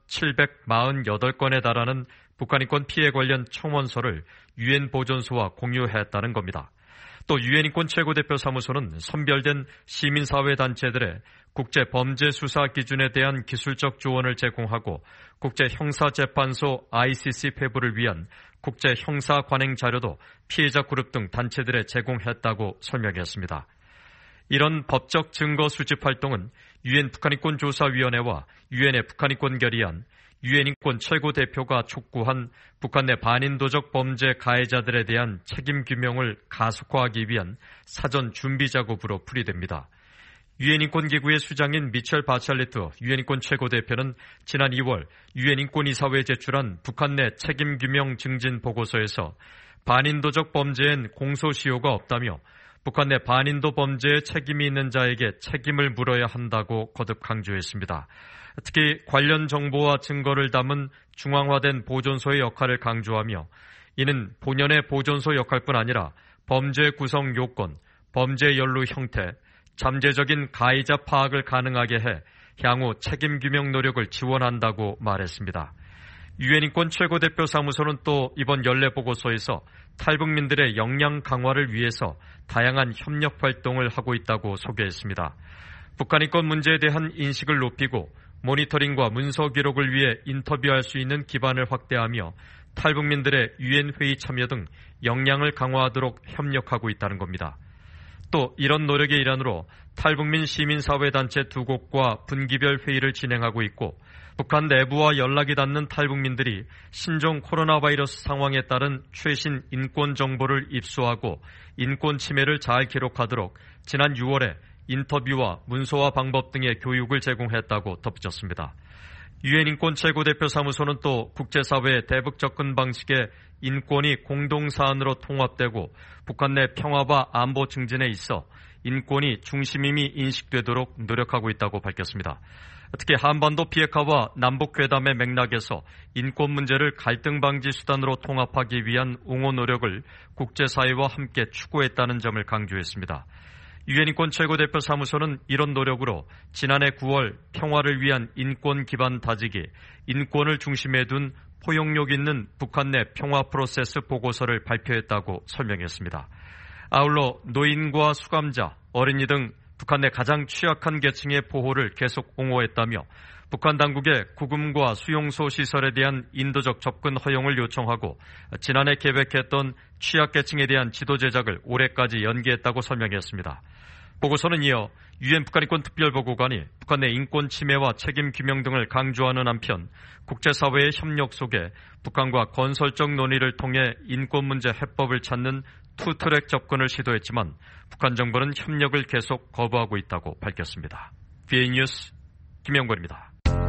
748건에 달하는 북한 인권 피해 관련 청원서를 유엔 보존소와 공유했다는 겁니다. 또 유엔 인권 최고대표 사무소는 선별된 시민사회단체들의 국제범죄수사 기준에 대한 기술적 조언을 제공하고 국제형사재판소 ICC 폐부를 위한 국제 형사 관행 자료도 피해자 그룹 등 단체들에 제공했다고 설명했습니다. 이런 법적 증거 수집 활동은 유엔 북한인권조사위원회와 유엔의 북한인권 결의안, 유엔 인권 최고대표가 촉구한 북한 내 반인도적 범죄 가해자들에 대한 책임 규명을 가속화하기 위한 사전 준비 작업으로 풀이됩니다. 유엔 인권기구의 수장인 미첼 바찰레트 유엔 인권 최고대표는 지난 2월 유엔 인권이사회에 제출한 북한 내 책임 규명 증진 보고서에서 반인도적 범죄엔 공소시효가 없다며 북한 내 반인도 범죄에 책임이 있는 자에게 책임을 물어야 한다고 거듭 강조했습니다. 특히 관련 정보와 증거를 담은 중앙화된 보존소의 역할을 강조하며 이는 본연의 보존소 역할뿐 아니라 범죄 구성 요건, 범죄 연루 형태, 잠재적인 가해자 파악을 가능하게 해 향후 책임 규명 노력을 지원한다고 말했습니다. 유엔 인권 최고대표 사무소는 또 이번 연례 보고서에서 탈북민들의 역량 강화를 위해서 다양한 협력 활동을 하고 있다고 소개했습니다. 북한 인권 문제에 대한 인식을 높이고 모니터링과 문서 기록을 위해 인터뷰할 수 있는 기반을 확대하며 탈북민들의 유엔 회의 참여 등 역량을 강화하도록 협력하고 있다는 겁니다. 또 이런 노력의 일환으로 탈북민 시민사회단체 2곳과 분기별 회의를 진행하고 있고 북한 내부와 연락이 닿는 탈북민들이 신종 코로나 바이러스 상황에 따른 최신 인권 정보를 입수하고 인권 침해를 잘 기록하도록 지난 6월에 인터뷰와 문서화 방법 등의 교육을 제공했다고 덧붙였습니다. 유엔 인권 최고대표 사무소는 또 국제사회의 대북 접근 방식에 인권이 공동사안으로 통합되고 북한 내 평화와 안보 증진에 있어 인권이 중심임이 인식되도록 노력하고 있다고 밝혔습니다. 특히 한반도 비핵화와 남북회담의 맥락에서 인권 문제를 갈등 방지 수단으로 통합하기 위한 옹호 노력을 국제사회와 함께 추구했다는 점을 강조했습니다. 유엔 인권 최고대표 사무소는 이런 노력으로 지난해 9월 평화를 위한 인권 기반 다지기, 인권을 중심에 둔 포용력 있는 북한 내 평화 프로세스 보고서를 발표했다고 설명했습니다. 아울러 노인과 수감자, 어린이 등 북한 내 가장 취약한 계층의 보호를 계속 옹호했다며 북한 당국에 구금과 수용소 시설에 대한 인도적 접근 허용을 요청하고 지난해 계획했던 취약계층에 대한 지도 제작을 올해까지 연기했다고 설명했습니다. 보고서는 이어 유엔 북한인권 특별보고관이 북한 내 인권 침해와 책임 규명 등을 강조하는 한편 국제사회의 협력 속에 북한과 건설적 논의를 통해 인권 문제 해법을 찾는 투트랙 접근을 시도했지만 북한 정부는 협력을 계속 거부하고 있다고 밝혔습니다. BA 뉴스 김영권입니다.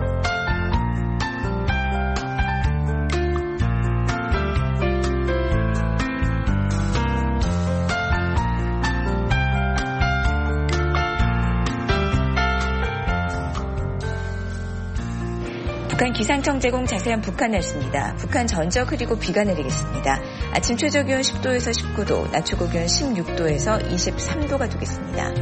북한 기상청 제공 자세한 북한 날씨입니다. 북한 전적 흐리고 비가 내리겠습니다. 아침 최저기온 10도에서 19도, 낮 최고기온 16도에서 23도가 되겠습니다.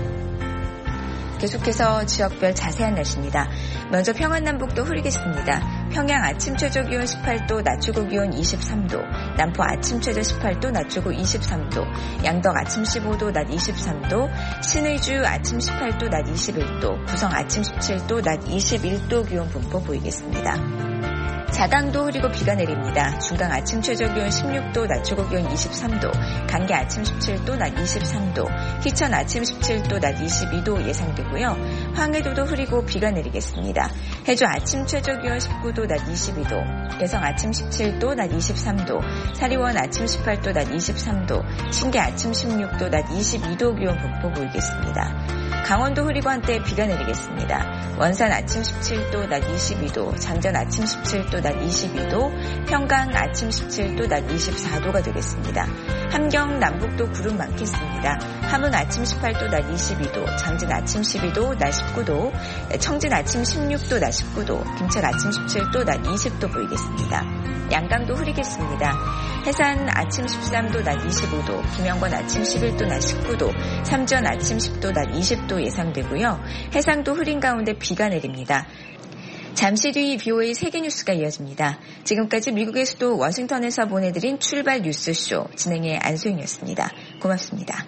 계속해서 지역별 자세한 날씨입니다. 먼저 평안남북도 흐리겠습니다. 평양 아침 최저기온 18도, 낮 최고기온 23도, 남포 아침 최저 18도, 낮 최고 23도, 양덕 아침 15도, 낮 23도, 신의주 아침 18도, 낮 21도, 구성 아침 17도, 낮 21도 기온 분포 보이겠습니다. 자강도 흐리고 비가 내립니다. 중강 아침 최저기온 16도, 낮 최고기온 23도, 강계 아침 17도, 낮 23도, 희천 아침 17도, 낮 22도 예상되고요. 황해도도 흐리고 비가 내리겠습니다. 해주 아침 최저기온 19도, 낮 22도, 개성 아침 17도, 낮 23도, 사리원 아침 18도, 낮 23도, 신계 아침 16도, 낮 22도 기온 분포 보이겠습니다. 강원도 흐리고 한때 비가 내리겠습니다. 원산 아침 17도, 낮 22도, 장전 아침 17도, 낮 22도, 평강 아침 17도, 낮 24도가 되겠습니다. 함경 남북도 구름 많겠습니다. 함흥 아침 18도, 낮 22도, 장진 아침 12도, 낮 19도, 청진 아침 16도, 낮 19도, 김천 아침 17도, 낮 20도 보이겠습니다. 양강도 흐리겠습니다. 해산 아침 13도, 낮 25도, 김영권 아침 11도, 낮 19도, 삼전 아침 10도, 낮 20도 예상되고요. 해상도 흐린 가운데 비가 내립니다. 잠시 뒤 BOA 세계뉴스가 이어집니다. 지금까지 미국의 수도 워싱턴에서 보내드린 출발 뉴스쇼 진행의 안소영이었습니다. 고맙습니다.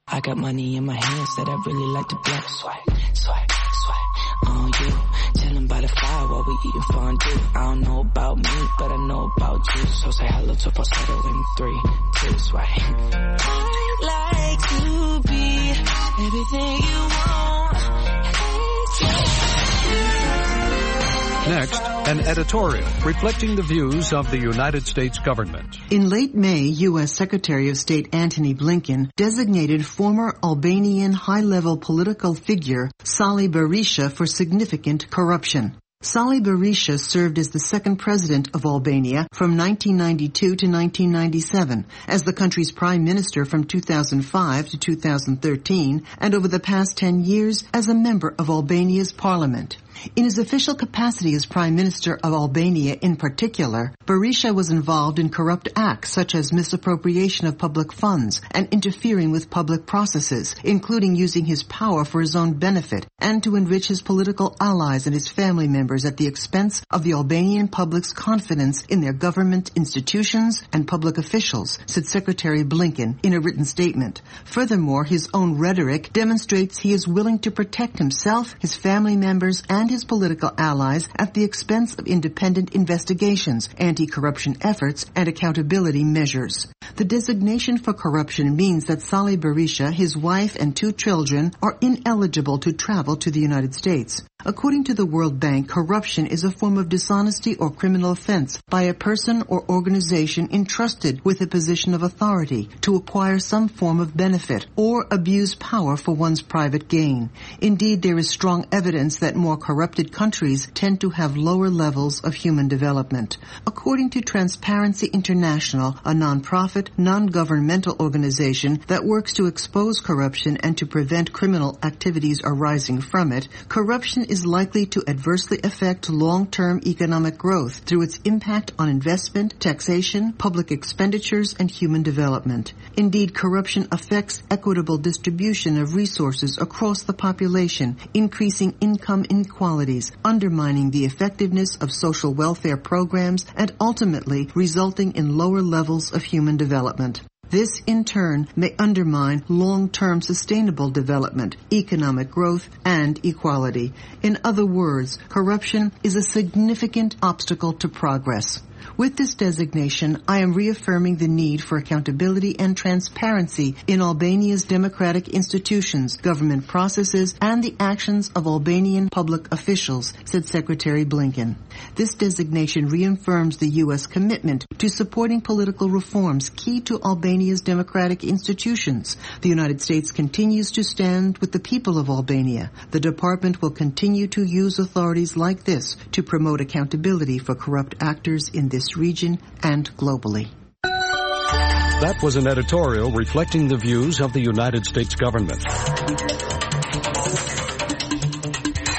I got money in my hands that I really like to blow. Swag, swag, swag on you. Chillin' by the fire while we eating fondue. I don't know about me, but I know about you. So say hello to falsetto in 3, 2, swag. I'd like to be everything you want. Next, an editorial reflecting the views of the United States government. In late May, U.S. Secretary of State Antony Blinken designated former Albanian high-level political figure Sali Berisha for significant corruption. Sali Berisha served as the second president of Albania from 1992 to 1997, as the country's prime minister from 2005 to 2013, and over the past 10 years as a member of Albania's parliament. In his official capacity as Prime Minister of Albania in particular, Berisha was involved in corrupt acts such as misappropriation of public funds and interfering with public processes, including using his power for his own benefit and to enrich his political allies and his family members at the expense of the Albanian public's confidence in their government institutions and public officials, said Secretary Blinken in a written statement. Furthermore, his own rhetoric demonstrates he is willing to protect himself, his family members, and his political allies at the expense of independent investigations, anti-corruption efforts, and accountability measures. The designation for corruption means that Sali Berisha, his wife, and 2 children are ineligible to travel to the United States. According to the World Bank, corruption is a form of dishonesty or criminal offense by a person or organization entrusted with a position of authority to acquire some form of benefit or abuse power for one's private gain. Indeed, there is strong evidence that more corrupted countries tend to have lower levels of human development. According to Transparency International, a non-profit, non-governmental organization that works to expose corruption and to prevent criminal activities arising from it, corruption is likely to adversely affect long-term economic growth through its impact on investment, taxation, public expenditures, and human development. Indeed, corruption affects equitable distribution of resources across the population, increasing income inequalities, undermining the effectiveness of social welfare programs, and ultimately resulting in lower levels of human development. This, in turn, may undermine long-term sustainable development, economic growth, and equality. In other words, corruption is a significant obstacle to progress. With this designation, I am reaffirming the need for accountability and transparency in Albania's democratic institutions, government processes, and the actions of Albanian public officials, said Secretary Blinken. This designation reaffirms the U.S. commitment to supporting political reforms key to Albania's democratic institutions. The United States continues to stand with the people of Albania. The department will continue to use authorities like this to promote accountability for corrupt actors in this region and globally. That was an editorial reflecting the views of the United States government.